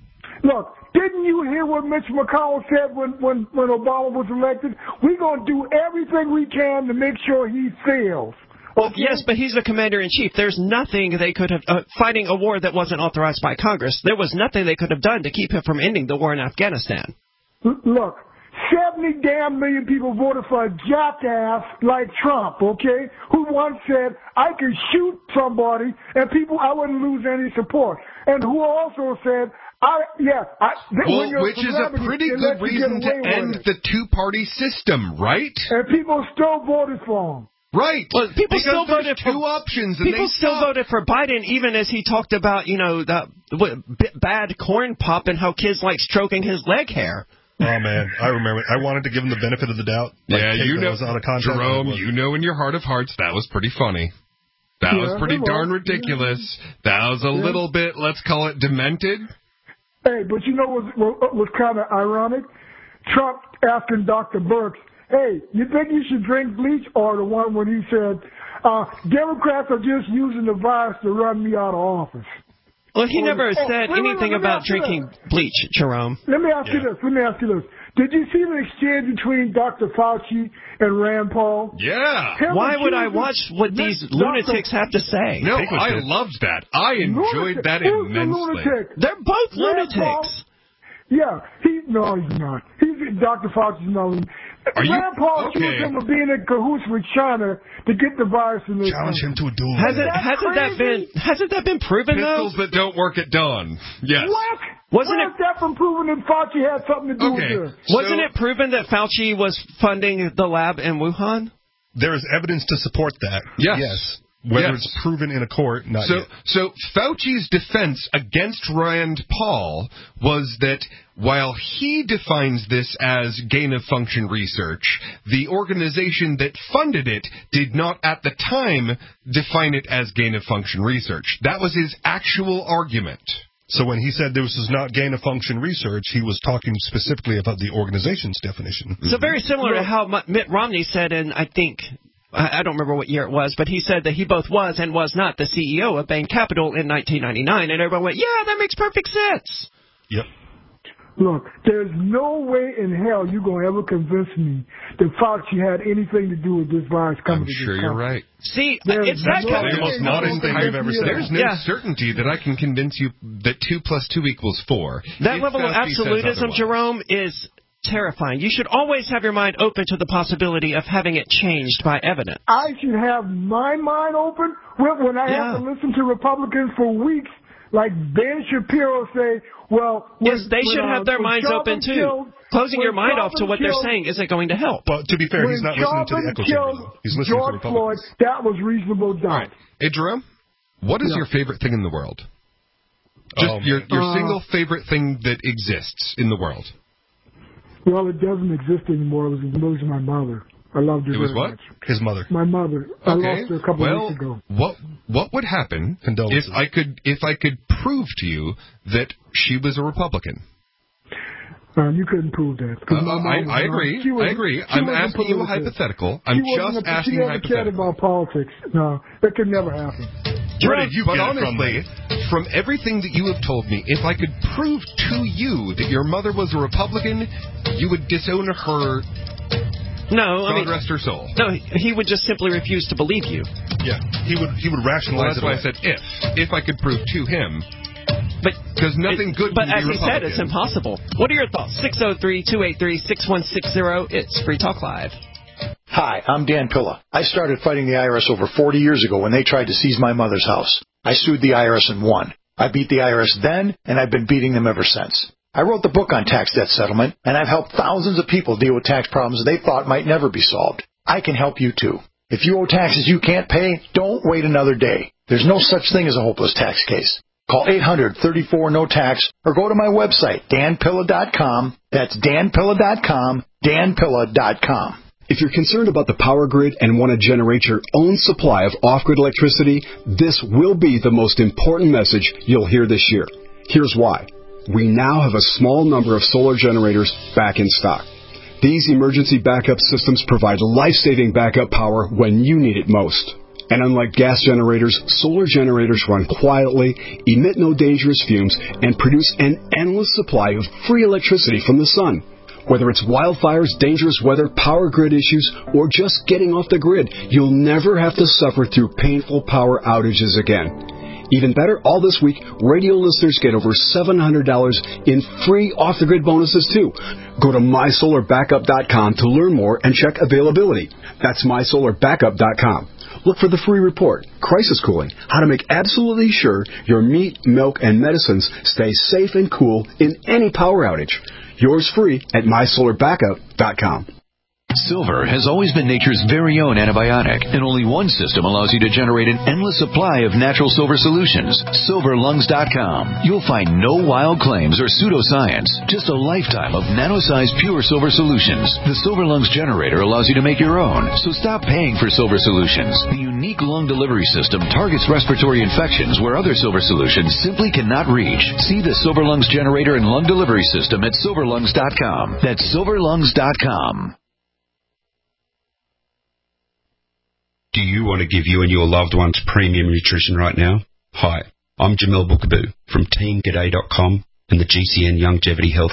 S17: Look, didn't you hear what Mitch McConnell said when, when, when Obama was elected? We're going to do everything we can to make sure he fails. Okay?
S3: Yes, but he's the commander-in-chief. There's nothing they could have, uh, fighting a war that wasn't authorized by Congress, there was nothing they could have done to keep him from ending the war in Afghanistan.
S17: L- Look, seventy damn million people voted for a jackass like Trump, okay, who once said, I could shoot somebody and people, I wouldn't lose any support. And who also said, I, yeah, I,
S12: Well,
S17: when you're
S12: which is a
S17: celebrity,
S12: pretty
S17: they
S12: good
S17: let you get
S12: reason to
S17: away with
S12: end
S17: it.
S12: the two-party system, right?
S17: And people still voted for him.
S12: Right.
S3: Well, people
S12: because
S3: still
S12: there's
S3: voted
S12: two
S3: for
S12: options, and
S3: people
S12: they
S3: still
S12: suck.
S3: voted for Biden, even as he talked about, you know, the what, b- bad corn pop and how kids like stroking his leg hair.
S4: Oh man, I remember. I wanted to give him the benefit of the doubt. Like
S12: Yeah,
S4: cake
S12: you
S4: that
S12: know,
S4: was out of context.
S12: Jerome,
S4: It was-
S12: you know in your heart of hearts that was pretty funny. That
S17: Yeah,
S12: was pretty
S17: it was.
S12: darn ridiculous. That was a
S17: Yeah.
S12: little bit, let's call it demented.
S17: Hey, but you know what was, what was kind of ironic? Trump asking Doctor Birx, hey, you think you should drink bleach? Or the one when he said, uh, Democrats are just using the virus to run me out of office.
S3: Well, he
S17: Oh,
S3: never
S17: oh,
S3: said
S17: wait, wait,
S3: anything
S17: let me
S3: about
S17: ask you
S3: drinking bleach, Jerome.
S17: Let me ask you
S4: Yeah.
S17: this. Let me ask you this. Did you see the exchange between Doctor Fauci and Rand Paul?
S12: Yeah.
S17: Him
S3: Why would I
S17: accusing-
S3: watch what these
S17: Doctor
S3: lunatics have to say?
S12: No,
S4: Pickles
S12: I
S4: did.
S12: loved that. I enjoyed
S17: Lunatic.
S12: that
S17: Who's the
S12: immensely.
S17: lunatic?
S3: They're both
S17: Rand Paul?
S3: lunatics.
S17: Yeah, he no, he's not. He's Doctor Fauci's not.
S12: Are you-
S17: Rand Paul
S12: okay.
S17: accused him of being in cahoots with China to get the virus in this
S4: Challenge him to a duel.
S3: Hasn't
S17: That's
S3: hasn't that been
S17: crazy.
S3: hasn't that been proven
S12: Pistols
S3: though?
S12: that don't work at dawn. Yes.
S17: What?
S3: Wasn't
S17: Where's
S3: it-
S17: that from proving that Fauci had something to do
S12: Okay.
S17: with this?
S3: Wasn't
S12: So-
S3: it proven that Fauci was funding the lab in Wuhan?
S4: There is evidence to support that.
S12: Yes.
S4: Yes. Whether
S12: Yes.
S4: it's proven in a court, not
S12: So,
S4: yet.
S12: so Fauci's defense against Rand Paul was that while he defines this as gain-of-function research, the organization that funded it did not at the time define it as gain-of-function research. That was his actual argument.
S4: So when he said this is not gain-of-function research, he was talking specifically about the organization's definition.
S3: So very similar to how M- Mitt Romney said in, I think, I I don't remember what year it was, but he said that he both was and was not the C E O of Bain Capital in nineteen ninety-nine, and everyone went, yeah, that makes perfect sense.
S4: Yep.
S17: Look, there's no way in hell you're going to ever convince me that Fauci had anything to do with this virus coming
S12: I'm
S17: to
S12: sure
S17: this
S12: you're
S17: country.
S12: right.
S3: See,
S17: There's
S3: it's that
S17: no
S3: kind
S4: the
S3: of...
S4: most modest thing I've ever said.
S12: There's no
S3: Yeah.
S12: certainty that I can convince you that two plus two equals four.
S3: That
S12: If
S3: level of
S12: Fauci says
S3: absolutism,
S12: otherwise.
S3: Jerome, is terrifying. You should always have your mind open to the possibility of having it changed by evidence.
S17: I should have my mind open when, when I
S3: Yeah.
S17: have to listen to Republicans for weeks, like Ben Shapiro say, well... When,
S3: Yes, they
S17: when,
S3: should
S17: uh,
S3: have their
S17: when
S3: minds
S17: Chauvin
S3: open, too.
S17: Killed,
S3: Closing
S17: when
S3: your mind off to
S17: Chauvin
S3: what they're
S17: killed-
S3: saying isn't going to help.
S4: But to be fair, he's
S17: when
S4: not listening to the
S17: Chauvin
S4: echo chamber,
S17: killed
S4: though. He's listening
S17: George
S4: to Republicans.
S17: Floyd, that was reasonable doubt.
S12: Hey, Jerome, what is
S17: Yeah.
S12: your favorite thing in the world? Just
S4: Oh,
S12: your,
S4: man.
S12: your
S17: Uh,
S12: single favorite thing that exists in the world.
S17: Well, it doesn't exist anymore. It was, it was my mother. I loved her
S12: It was
S17: very
S12: what?
S17: much.
S4: His mother.
S17: My mother. I
S12: Okay.
S17: lost her a couple
S12: well,
S17: of weeks ago.
S12: what what would happen if
S4: Condolences.
S12: I could if I could prove to you that she was a Republican?
S17: Uh, you couldn't prove that. 'cause
S12: Uh,
S17: my mom
S12: I,
S17: was
S12: I
S17: not-
S12: agree.
S17: she
S12: I
S17: wasn't-
S12: agree.
S17: she
S12: I'm
S17: wasn't
S12: asking you a
S17: political.
S12: hypothetical.
S17: She
S12: I'm
S17: wasn't
S12: just
S17: a,
S12: asking
S17: she
S12: you
S17: never cared
S12: hypothetical.
S17: about politics. No, that could never happen.
S4: Where did you
S12: but
S4: get it from,
S12: honestly,
S4: then?
S12: from everything that you have told me, if I could prove to you that your mother was a Republican, you would disown her.
S3: No, I
S12: God
S3: mean,
S12: rest her soul.
S3: no, he would just simply refuse to believe you.
S4: Yeah, he would he would
S12: Well,
S4: rationalize
S12: that's
S4: it
S12: why I
S4: away.
S12: said if. If I could prove to him.
S3: But
S12: Because nothing
S3: it-
S12: good
S3: But
S12: can
S3: as
S12: be
S3: he said,
S12: Republican.
S3: it's impossible. What are your thoughts? six oh three, two eight three, six one six zero. It's Free Talk Live.
S7: Hi, I'm Dan Pilla. I started fighting the I R S over forty years ago when they tried to seize my mother's house. I sued the I R S and won. I beat the I R S then, and I've been beating them ever since. I wrote the book on tax debt settlement, and I've helped thousands of people deal with tax problems they thought might never be solved. I can help you too. If you owe taxes you can't pay, don't wait another day. There's no such thing as a hopeless tax case. Call eight hundred, thirty-four, no tax or go to my website, dan pilla dot com. That's dan pilla dot com, dan pilla dot com.
S18: If you're concerned about the power grid and want to generate your own supply of off-grid electricity, this will be the most important message you'll hear this year. Here's why. We now have a small number of solar generators back in stock. These emergency backup systems provide life-saving backup power when you need it most. And unlike gas generators, solar generators run quietly, emit no dangerous fumes, and produce an endless supply of free electricity from the sun. Whether it's wildfires, dangerous weather, power grid issues, or just getting off the grid, you'll never have to suffer through painful power outages again. Even better, all this week, radio listeners get over seven hundred dollars in free off-the-grid bonuses, too. Go to my solar backup dot com to learn more and check availability. That's my solar backup dot com. Look for the free report, Crisis Cooling, how to make absolutely sure your meat, milk, and medicines stay safe and cool in any power outage. Yours free at my solar backup dot com.
S19: Silver has always been nature's very own antibiotic, and only one system allows you to generate an endless supply of natural silver solutions. silver lungs dot com. You'll find no wild claims or pseudoscience, just a lifetime of nano-sized pure silver solutions. The Silver Lungs generator allows you to make your own, so stop paying for silver solutions. The unique lung delivery system targets respiratory infections where other silver solutions simply cannot reach. See the Silver Lungs generator and lung delivery system at silver lungs dot com. That's silver lungs dot com.
S13: Do you want to give you and your loved ones premium nutrition right now? Hi, I'm Jamil Bookaboo from team g'day dot com and the G C N Longevity Health Team.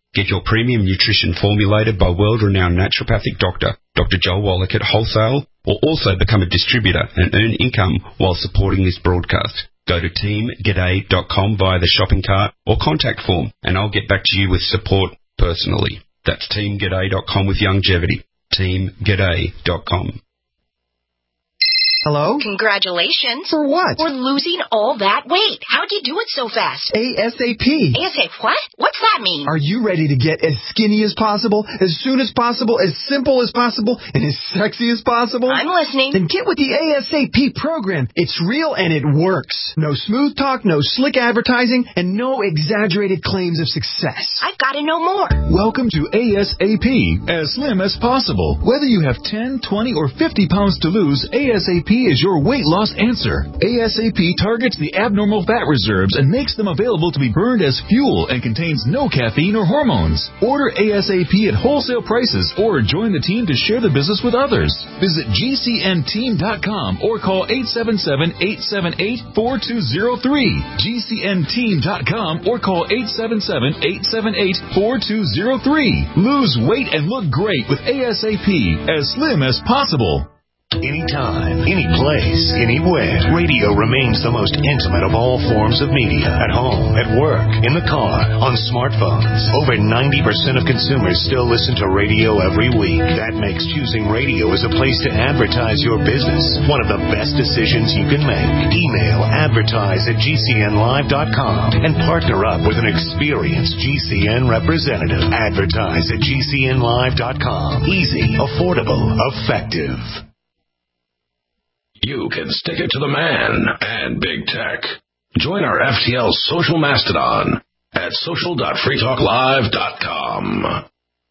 S13: Get your premium nutrition formulated by world-renowned naturopathic doctor, Doctor Joel Wallach at wholesale, or also become a distributor and earn income while supporting this broadcast. Go to team g'day dot com via the shopping cart or contact form, and I'll get back to you with support personally. That's team g'day dot com with Youngevity. team g'day dot com.
S20: Hello?
S21: Congratulations.
S20: For what?
S21: For losing all that weight. How'd you do it so fast?
S20: ASAP.
S21: ASAP what? What's that mean?
S20: Are you ready to get as skinny as possible, as soon as possible, as simple as possible, and as sexy as possible?
S21: I'm listening.
S20: Then get with the ASAP program. It's real and it works. No smooth talk, no slick advertising, and no exaggerated claims of success.
S21: I've got to know more.
S22: Welcome to ASAP, as slim as possible. Whether you have ten, twenty, or fifty pounds to lose, ASAP is your weight loss answer. ASAP targets the abnormal fat reserves and makes them available to be burned as fuel and contains no caffeine or hormones. Order ASAP at wholesale prices or join the team to share the business with others. Visit G C N team dot com or call eight seven seven, eight seven eight, four two zero three. G C N team dot com or call eight seven seven, eight seven eight, four two zero three. Lose weight and look great with ASAP, as slim as possible.
S23: Anytime, any place, anywhere, radio remains the most intimate of all forms of media. At home, at work, in the car, on smartphones. Over ninety percent of consumers still listen to radio every week. That makes choosing radio as a place to advertise your business one of the best decisions you can make. Email advertise at G C N live dot com and partner up with an experienced G C N representative. Advertise at G C N live dot com. Easy, affordable, effective.
S11: You can stick it to the man and big tech. Join our F T L social mastodon at social dot free talk live dot com.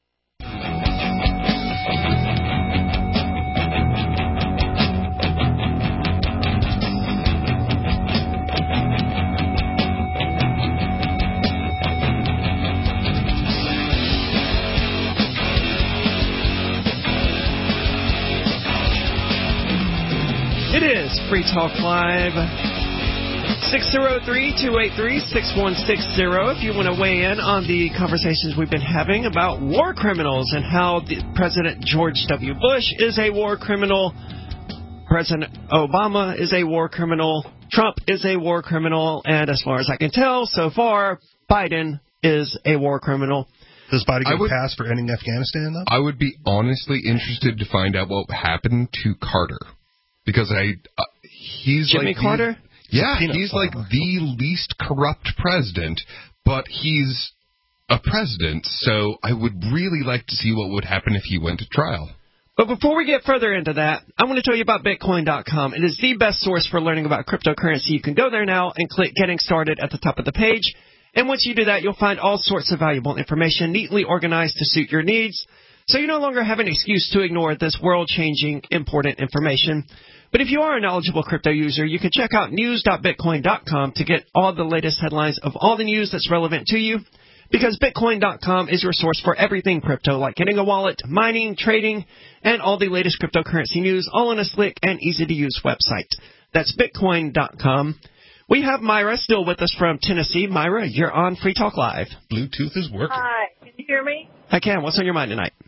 S3: It is Free Talk Live, six oh three, two eight three, six one six zero. If you want to weigh in on the conversations we've been having about war criminals and how the President George W. Bush is a war criminal, President Obama is a war criminal, Trump is a war criminal, and as far as I can tell, so far, Biden is a war criminal.
S4: Does Biden get
S12: I would,
S4: a pass for ending Afghanistan, though?
S12: I would be honestly interested to find out what happened to Carter. Because I, uh, he's
S3: Jimmy
S12: like the,
S3: Carter?
S12: Yeah, he's like the least corrupt president, but he's a president, so I would really like to see what would happen if he went to trial.
S3: But before we get further into that, I want to tell you about Bitcoin dot com. It is the best source for learning about cryptocurrency. You can go there now and click Getting Started at the top of the page. And once you do that, you'll find all sorts of valuable information neatly organized to suit your needs. So you no longer have an excuse to ignore this world-changing, important information. But if you are a knowledgeable crypto user, you can check out news dot bitcoin dot com to get all the latest headlines of all the news that's relevant to you. Because Bitcoin dot com is your source for everything crypto, like getting a wallet, mining, trading, and all the latest cryptocurrency news, all on a slick and easy-to-use website. That's Bitcoin dot com. We have Myra still with us from Tennessee. Myra, you're on Free Talk Live.
S4: Bluetooth is working.
S24: Hi, can you hear me?
S3: I can. What's on your mind tonight?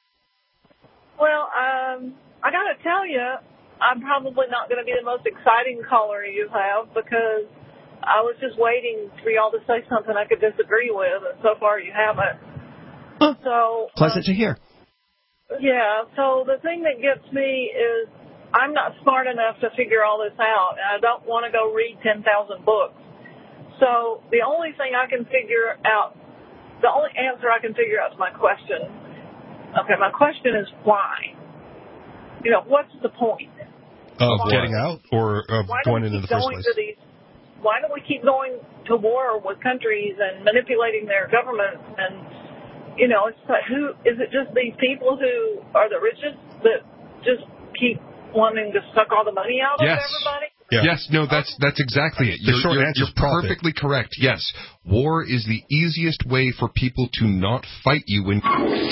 S24: Well, um, I got to tell you, I'm probably not going to be the most exciting caller you have because I was just waiting for y'all to say something I could disagree with, and so far you haven't.
S3: Huh.
S24: So
S3: Pleasant
S24: um,
S3: to hear.
S24: Yeah, so the thing that gets me is I'm not smart enough to figure all this out, and I don't want to go read ten thousand books. So the only thing I can figure out, the only answer I can figure out is my question. Okay, my question is why? You know, what's the point?
S4: Of
S24: why?
S4: getting out or of
S24: why
S4: going
S24: don't we
S4: into the
S24: keep
S4: first
S24: going
S4: place?
S24: To these, why don't we keep going to war with countries and manipulating their governments? And, you know, it's like, who, is it just these people who are the richest that just keep wanting to suck all the money out
S12: Yes.
S24: of everybody?
S12: Yeah. Yes, no, that's that's exactly it.
S4: The
S12: You're,
S4: short
S12: you're,
S4: answer is
S12: you're
S4: profit.
S12: perfectly correct. Yes, war is the easiest way for people to not fight you when.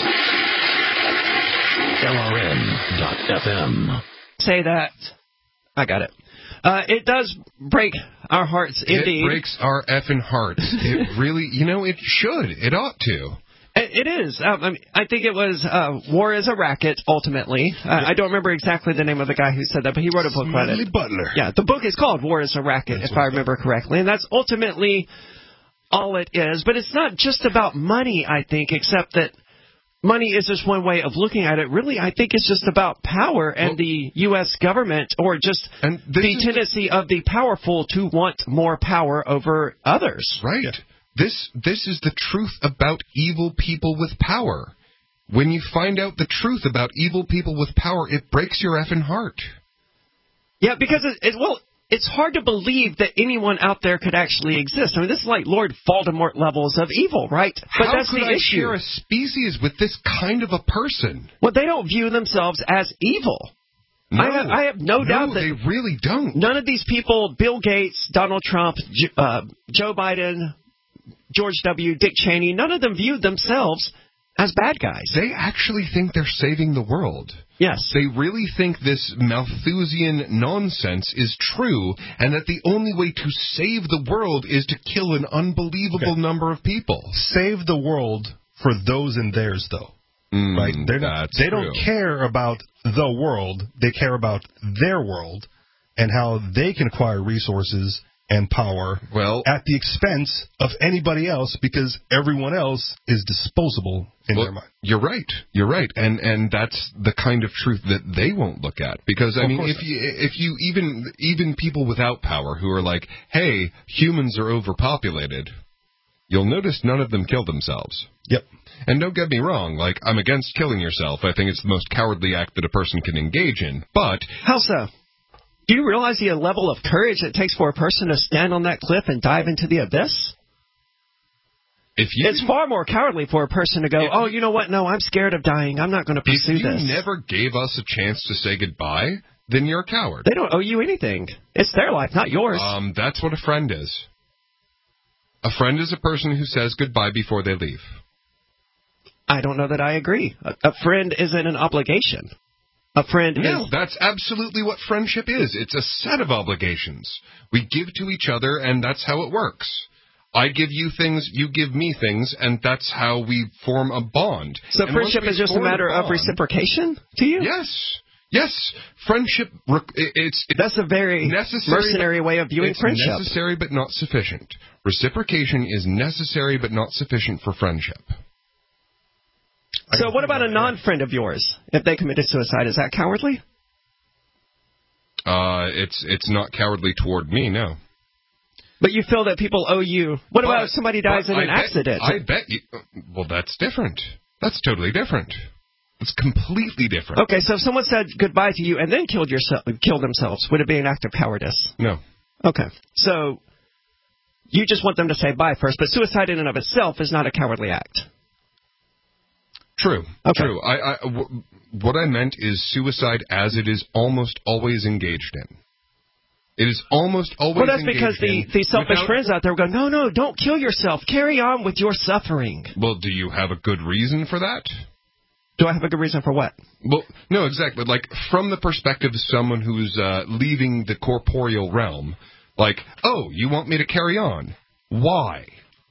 S11: L R N dot F M.
S3: Say that. I got it. Uh, it does break our hearts, indeed.
S12: It breaks our effing hearts. It really, you know, it should. It ought to.
S3: It is. Um, I, mean, I think it was uh, War is a Racket, ultimately. Uh, I don't remember exactly the name of the guy who said that, but he wrote a book about it.
S4: Butler.
S3: Yeah, the book is called War is a Racket, that's if I remember correctly. And that's ultimately all it is. But it's not just about money, I think, except that money is just one way of looking at it. Really, I think it's just about power and well, the U S government, or just the tendency the, of the powerful to want more power over others.
S12: Right. Yeah. This this is the truth about evil people with power. When you find out the truth about evil people with power, it breaks your effing heart.
S3: Yeah, because, it, it, well, it's hard to believe that anyone out there could actually exist. I mean, this is like Lord Voldemort levels of evil, right? But
S12: How
S3: that's
S12: could
S3: the
S12: I
S3: issue.
S12: share a species with this kind of a person?
S3: Well, they don't view themselves as evil.
S12: No,
S3: I, have, I have no,
S12: no
S3: doubt that
S12: they really don't.
S3: None of these people, Bill Gates, Donald Trump, uh, Joe Biden, George W., Dick Cheney, none of them viewed themselves as bad guys.
S12: They actually think they're saving the world.
S3: Yes.
S12: They really think this Malthusian nonsense is true, and that the only way to save the world is to kill an unbelievable okay. number of people.
S4: Save the world for those and theirs, though.
S12: Mm,
S4: right? They're not, they
S12: true.
S4: don't care about the world. They care about their world and how they can acquire resources and power
S12: well,
S4: at the expense of anybody else, because everyone else is disposable in
S12: well,
S4: their mind.
S12: You're right. You're right. And and that's the kind of truth that they won't look at. Because, I
S4: of
S12: mean, if you, if you even even people without power who are like, hey, humans are overpopulated, you'll notice none of them kill themselves.
S4: Yep.
S12: And don't get me wrong, like, I'm against killing yourself. I think it's the most cowardly act that a person can engage in. But
S3: how so? Do you realize the level of courage it takes for a person to stand on that cliff and dive into the abyss?
S12: If you,
S3: it's far more cowardly for a person to go, oh, you know what? No, I'm scared of dying. I'm not going to pursue
S12: this. If you
S3: this.
S12: never gave us a chance to say goodbye, then you're a coward.
S3: They don't owe you anything. It's their life, not yours.
S12: Um, that's what a friend is. A friend is a person who says goodbye before they leave.
S3: I don't know that I agree. A, a friend isn't an obligation. A friend
S12: no,
S3: is...
S12: that's absolutely what friendship is. It's a set of obligations. We give to each other, and that's how it works. I give you things, you give me things, and that's how we form a bond.
S3: So
S12: and
S3: friendship is just a matter a bond, of reciprocation to you?
S12: Yes. Yes. Friendship, it's... it's
S3: that's a very mercenary way of viewing
S12: it's
S3: friendship.
S12: It's necessary but not sufficient. Reciprocation is necessary but not sufficient for friendship.
S3: So what about a non-friend of yours? If they committed suicide, is that cowardly?
S12: Uh, it's it's not cowardly toward me, no.
S3: But you feel that people owe you... What but, about if somebody dies in an
S12: I bet,
S3: accident?
S12: I bet you... Well, that's different. That's totally different. It's completely different.
S3: Okay, so if someone said goodbye to you and then killed yourself, killed themselves, would it be an act of cowardice?
S12: No.
S3: Okay, so you just want them to say bye first, but suicide in and of itself is not a cowardly act.
S12: True.
S3: Okay.
S12: True. I, I, w- what I meant is suicide as it is almost always engaged in. It is almost always
S3: Well, that's
S12: engaged
S3: because the, the selfish
S12: without...
S3: friends out there go, no, no, don't kill yourself. Carry on with your suffering.
S12: Well, do you have a good reason for that?
S3: Do I have a good reason for what?
S12: Well, no, exactly. Like, from the perspective of someone who's uh, leaving the corporeal realm, like, oh, you want me to carry on? Why?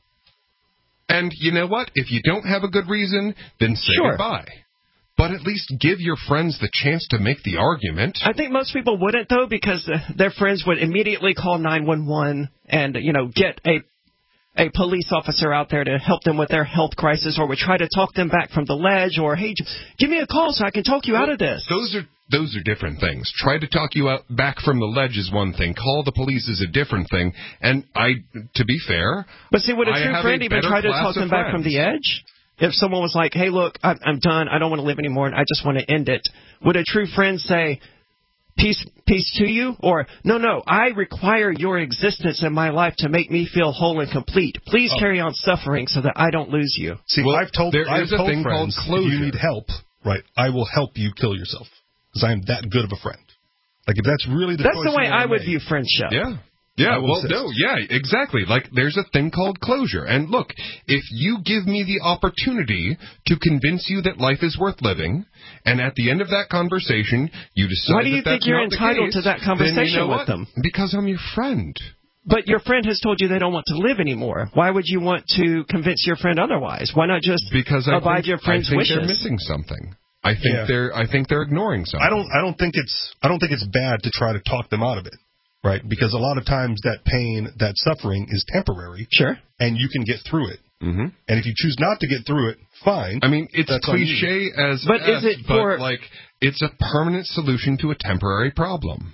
S12: And you know what? If you don't have a good reason, then say
S3: sure.
S12: goodbye. But at least give your friends the chance to make the argument.
S3: I think most people wouldn't, though, because uh, their friends would immediately call nine one one and, you know, get a a police officer out there to help them with their health crisis, or would try to talk them back from the ledge, or, hey, give me a call so I can talk you well, out of this.
S12: Those are those are different things. Try to talk you out back from the ledge is one thing. Call the police is a different thing. And I, to be fair,
S3: but see, would a true
S12: I
S3: friend even try to talk them back from the edge? If someone was like, hey, look, I'm, I'm done. I don't want to live anymore, and I just want to end it. Would a true friend say, peace, peace to you? Or, no, no, I require your existence in my life to make me feel whole and complete. Please oh. carry on suffering so that I don't lose you.
S4: See,
S12: well,
S4: I've told,
S12: there
S4: I've
S12: is a
S4: told
S12: thing
S4: friends,
S12: called closure.
S4: If you need help, right, I will help you kill yourself. Because I am that good of a friend. Like, if that's really the
S3: That's
S4: choice
S3: the way I would
S4: make,
S3: view friendship.
S12: Yeah. Yeah, well, no, yeah, exactly. Like, there's a thing called closure. And look, if you give me the opportunity to convince you that life is worth living, and at the end of that conversation, you decide
S3: Why do you
S12: that
S3: think
S12: that's
S3: you're
S12: not
S3: entitled
S12: the case,
S3: to that conversation
S12: then you know
S3: with
S12: what?
S3: them?
S12: Because I'm your friend.
S3: But your friend has told you they don't want to live anymore. Why would you want to convince your friend otherwise? Why not just
S12: because I
S3: abide
S12: think,
S3: your friend's
S12: I think
S3: wishes?
S12: They're missing something. I think
S4: Yeah.
S12: they're I think they're ignoring something.
S4: I don't I don't think it's I don't think it's bad to try to talk them out of it, right? Because a lot of times that pain, that suffering is temporary.
S3: Sure.
S4: And you can get through it.
S12: Mm-hmm.
S4: And if you choose not to get through it, fine.
S12: I mean, it's
S4: That's on you.
S12: cliche as
S3: But
S12: best,
S3: is it
S12: but
S3: for-
S12: like it's a permanent solution to a temporary problem.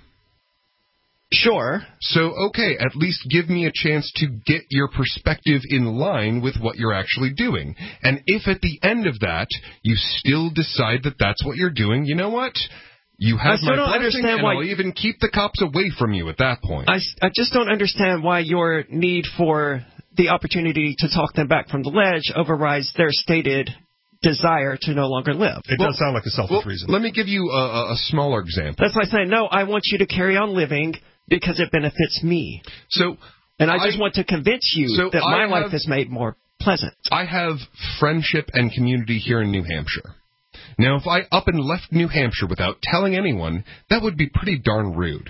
S3: Sure.
S12: So, okay, at least give me a chance to get your perspective in line with what you're actually doing. And if at the end of that you still decide that that's what you're doing, you know what? You
S3: I
S12: have
S3: still
S12: my
S3: don't
S12: blessing,
S3: understand
S12: and
S3: why-
S12: I'll even keep the cops away from you at that point.
S3: I, I just don't understand why your need for the opportunity to talk them back from the ledge overrides their stated desire to no longer live.
S4: It
S12: Well-
S4: does sound like a selfish
S12: Well,
S4: reason.
S12: let me give you a, a- a smaller example.
S3: That's like saying, no, I want you to carry on living because it benefits me.
S12: So,
S3: and I just
S12: I-
S3: want to convince you
S12: so
S3: that my
S12: I
S3: life
S12: have-
S3: is made more pleasant.
S12: I have friendship and community here in New Hampshire. Now, if I up and left New Hampshire without telling anyone, that would be pretty darn rude.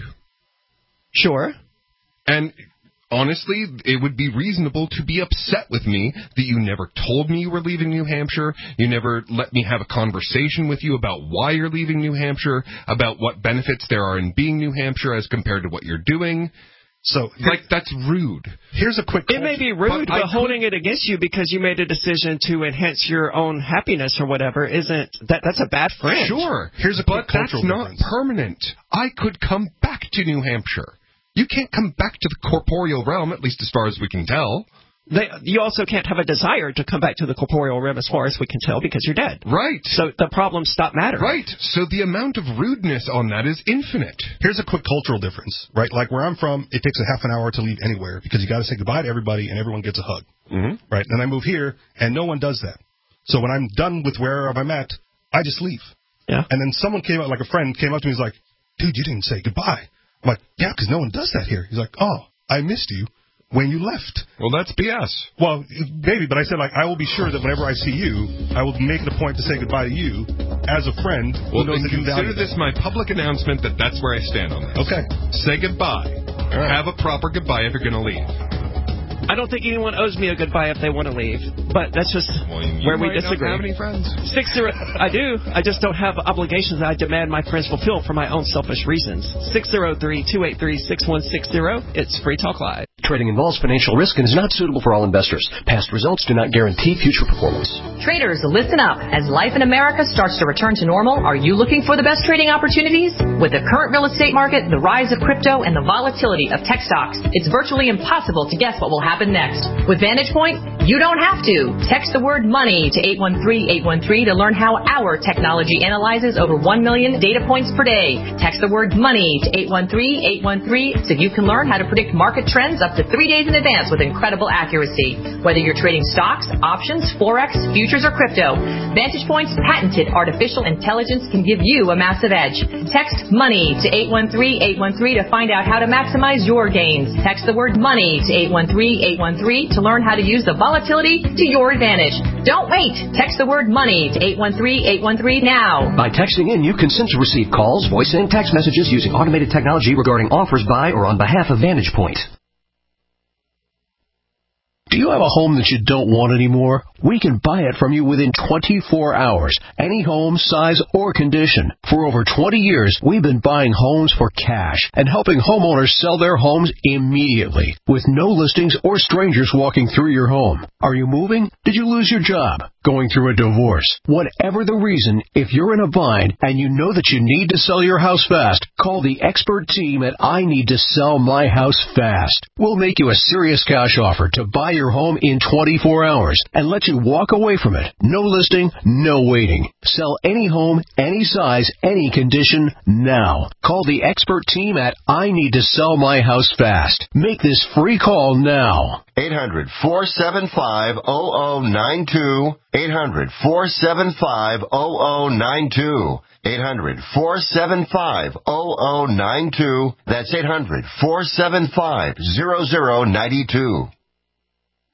S3: Sure.
S12: And honestly, it would be reasonable to be upset with me that you never told me you were leaving New Hampshire, you never let me have a conversation with you about why you're leaving New Hampshire, about what benefits there are in being New Hampshire as compared to what you're doing.
S4: So,
S12: like, that's rude.
S4: Here's a quick...
S3: It may be rude,
S12: But
S3: but,
S12: I
S3: holding it against you because you made a decision to enhance your own happiness or whatever isn't that that's a bad friend.
S12: Sure.
S4: Here's a
S12: But
S4: quick
S12: that's
S4: cultural
S12: not
S4: difference.
S12: permanent. I could come back to New Hampshire. You can't come back to the corporeal realm, at least as far as we can tell.
S3: They, you also can't have a desire to come back to the corporeal realm as far as we can tell because you're dead.
S12: Right.
S3: So the problems stop mattering.
S12: Right. So the amount of rudeness on that is infinite.
S4: Here's a quick cultural difference, right? Like where I'm from, it takes a half an hour to leave anywhere because you got to say goodbye to everybody and everyone gets a hug,
S12: mm-hmm.
S4: right? And I move here and no one does that. So when I'm done with wherever I'm at, I just leave.
S3: Yeah.
S4: And then someone came up, like a friend came up to me and was like, dude, you didn't say goodbye. I'm like, yeah, because no one does that here. He's like, oh, I missed you when you left.
S12: Well, that's B S.
S4: Well, maybe, but I said, like, I will be sure that whenever I see you, I will make it a point to say goodbye to you as a friend who
S12: Well,
S4: knows
S12: then
S4: that you value
S12: consider this my public announcement that that's where I stand on this.
S4: Okay.
S12: Say goodbye.
S4: All right.
S12: Have a proper goodbye if you're going to leave.
S3: I don't think anyone owes me a goodbye if they want to leave, but that's just
S12: Well, you
S3: where we
S12: might
S3: disagree.
S12: not have any friends.
S3: Six zero, I do. I just don't have obligations that I demand my friends fulfill for my own selfish reasons. Six zero three two eight three six one six zero. It's Free Talk Live.
S2: Trading involves financial risk and is not suitable for all investors. Past results do not guarantee future performance.
S5: Traders, listen up. As life in America starts to return to normal, are you looking for the best trading opportunities? With the current real estate market, the rise of crypto, and the volatility of tech stocks, it's virtually impossible to guess what will happen next. With Vantage Point, you don't have to. Text the word money to eight one three eight one three to learn how our technology analyzes over one million data points per day. Text the word money to eight one three eight one three so you can learn how to predict market trends up to three days in advance with incredible accuracy. Whether you're trading stocks, options, forex, futures, or crypto, Vantage Point's patented artificial intelligence can give you a massive edge. Text money to eight one three eight one three to find out how to maximize your gains. Text the word money to eight one three eight one three to learn how to use the volatility to your advantage. Don't wait. Text the word money to eight one three eight one three now.
S2: By texting in, you consent to receive calls, voice, and text messages using automated technology regarding offers by or on behalf of Vantage Point.
S8: Do you have a home that you don't want anymore? We can buy it from you within twenty-four hours. Any home, size, or condition. For over twenty years, we've been buying homes for cash and helping homeowners sell their homes immediately with no listings or strangers walking through your home. Are you moving? Did you lose your job? Going through a divorce? Whatever the reason, if you're in a bind and you know that you need to sell your house fast, call the expert team at I Need to Sell My House Fast. We'll make you a serious cash offer to buy your home in twenty-four hours and let you walk away from it. No listing, no waiting. Sell any home, any size, any condition, now. Call the expert team at I Need to Sell My House Fast. Make this free call now.
S9: eight hundred four seven five zero zero nine two. eight hundred four seven five zero zero nine two. eight hundred four seven five zero zero nine two. That's eight hundred four seven five zero zero nine two.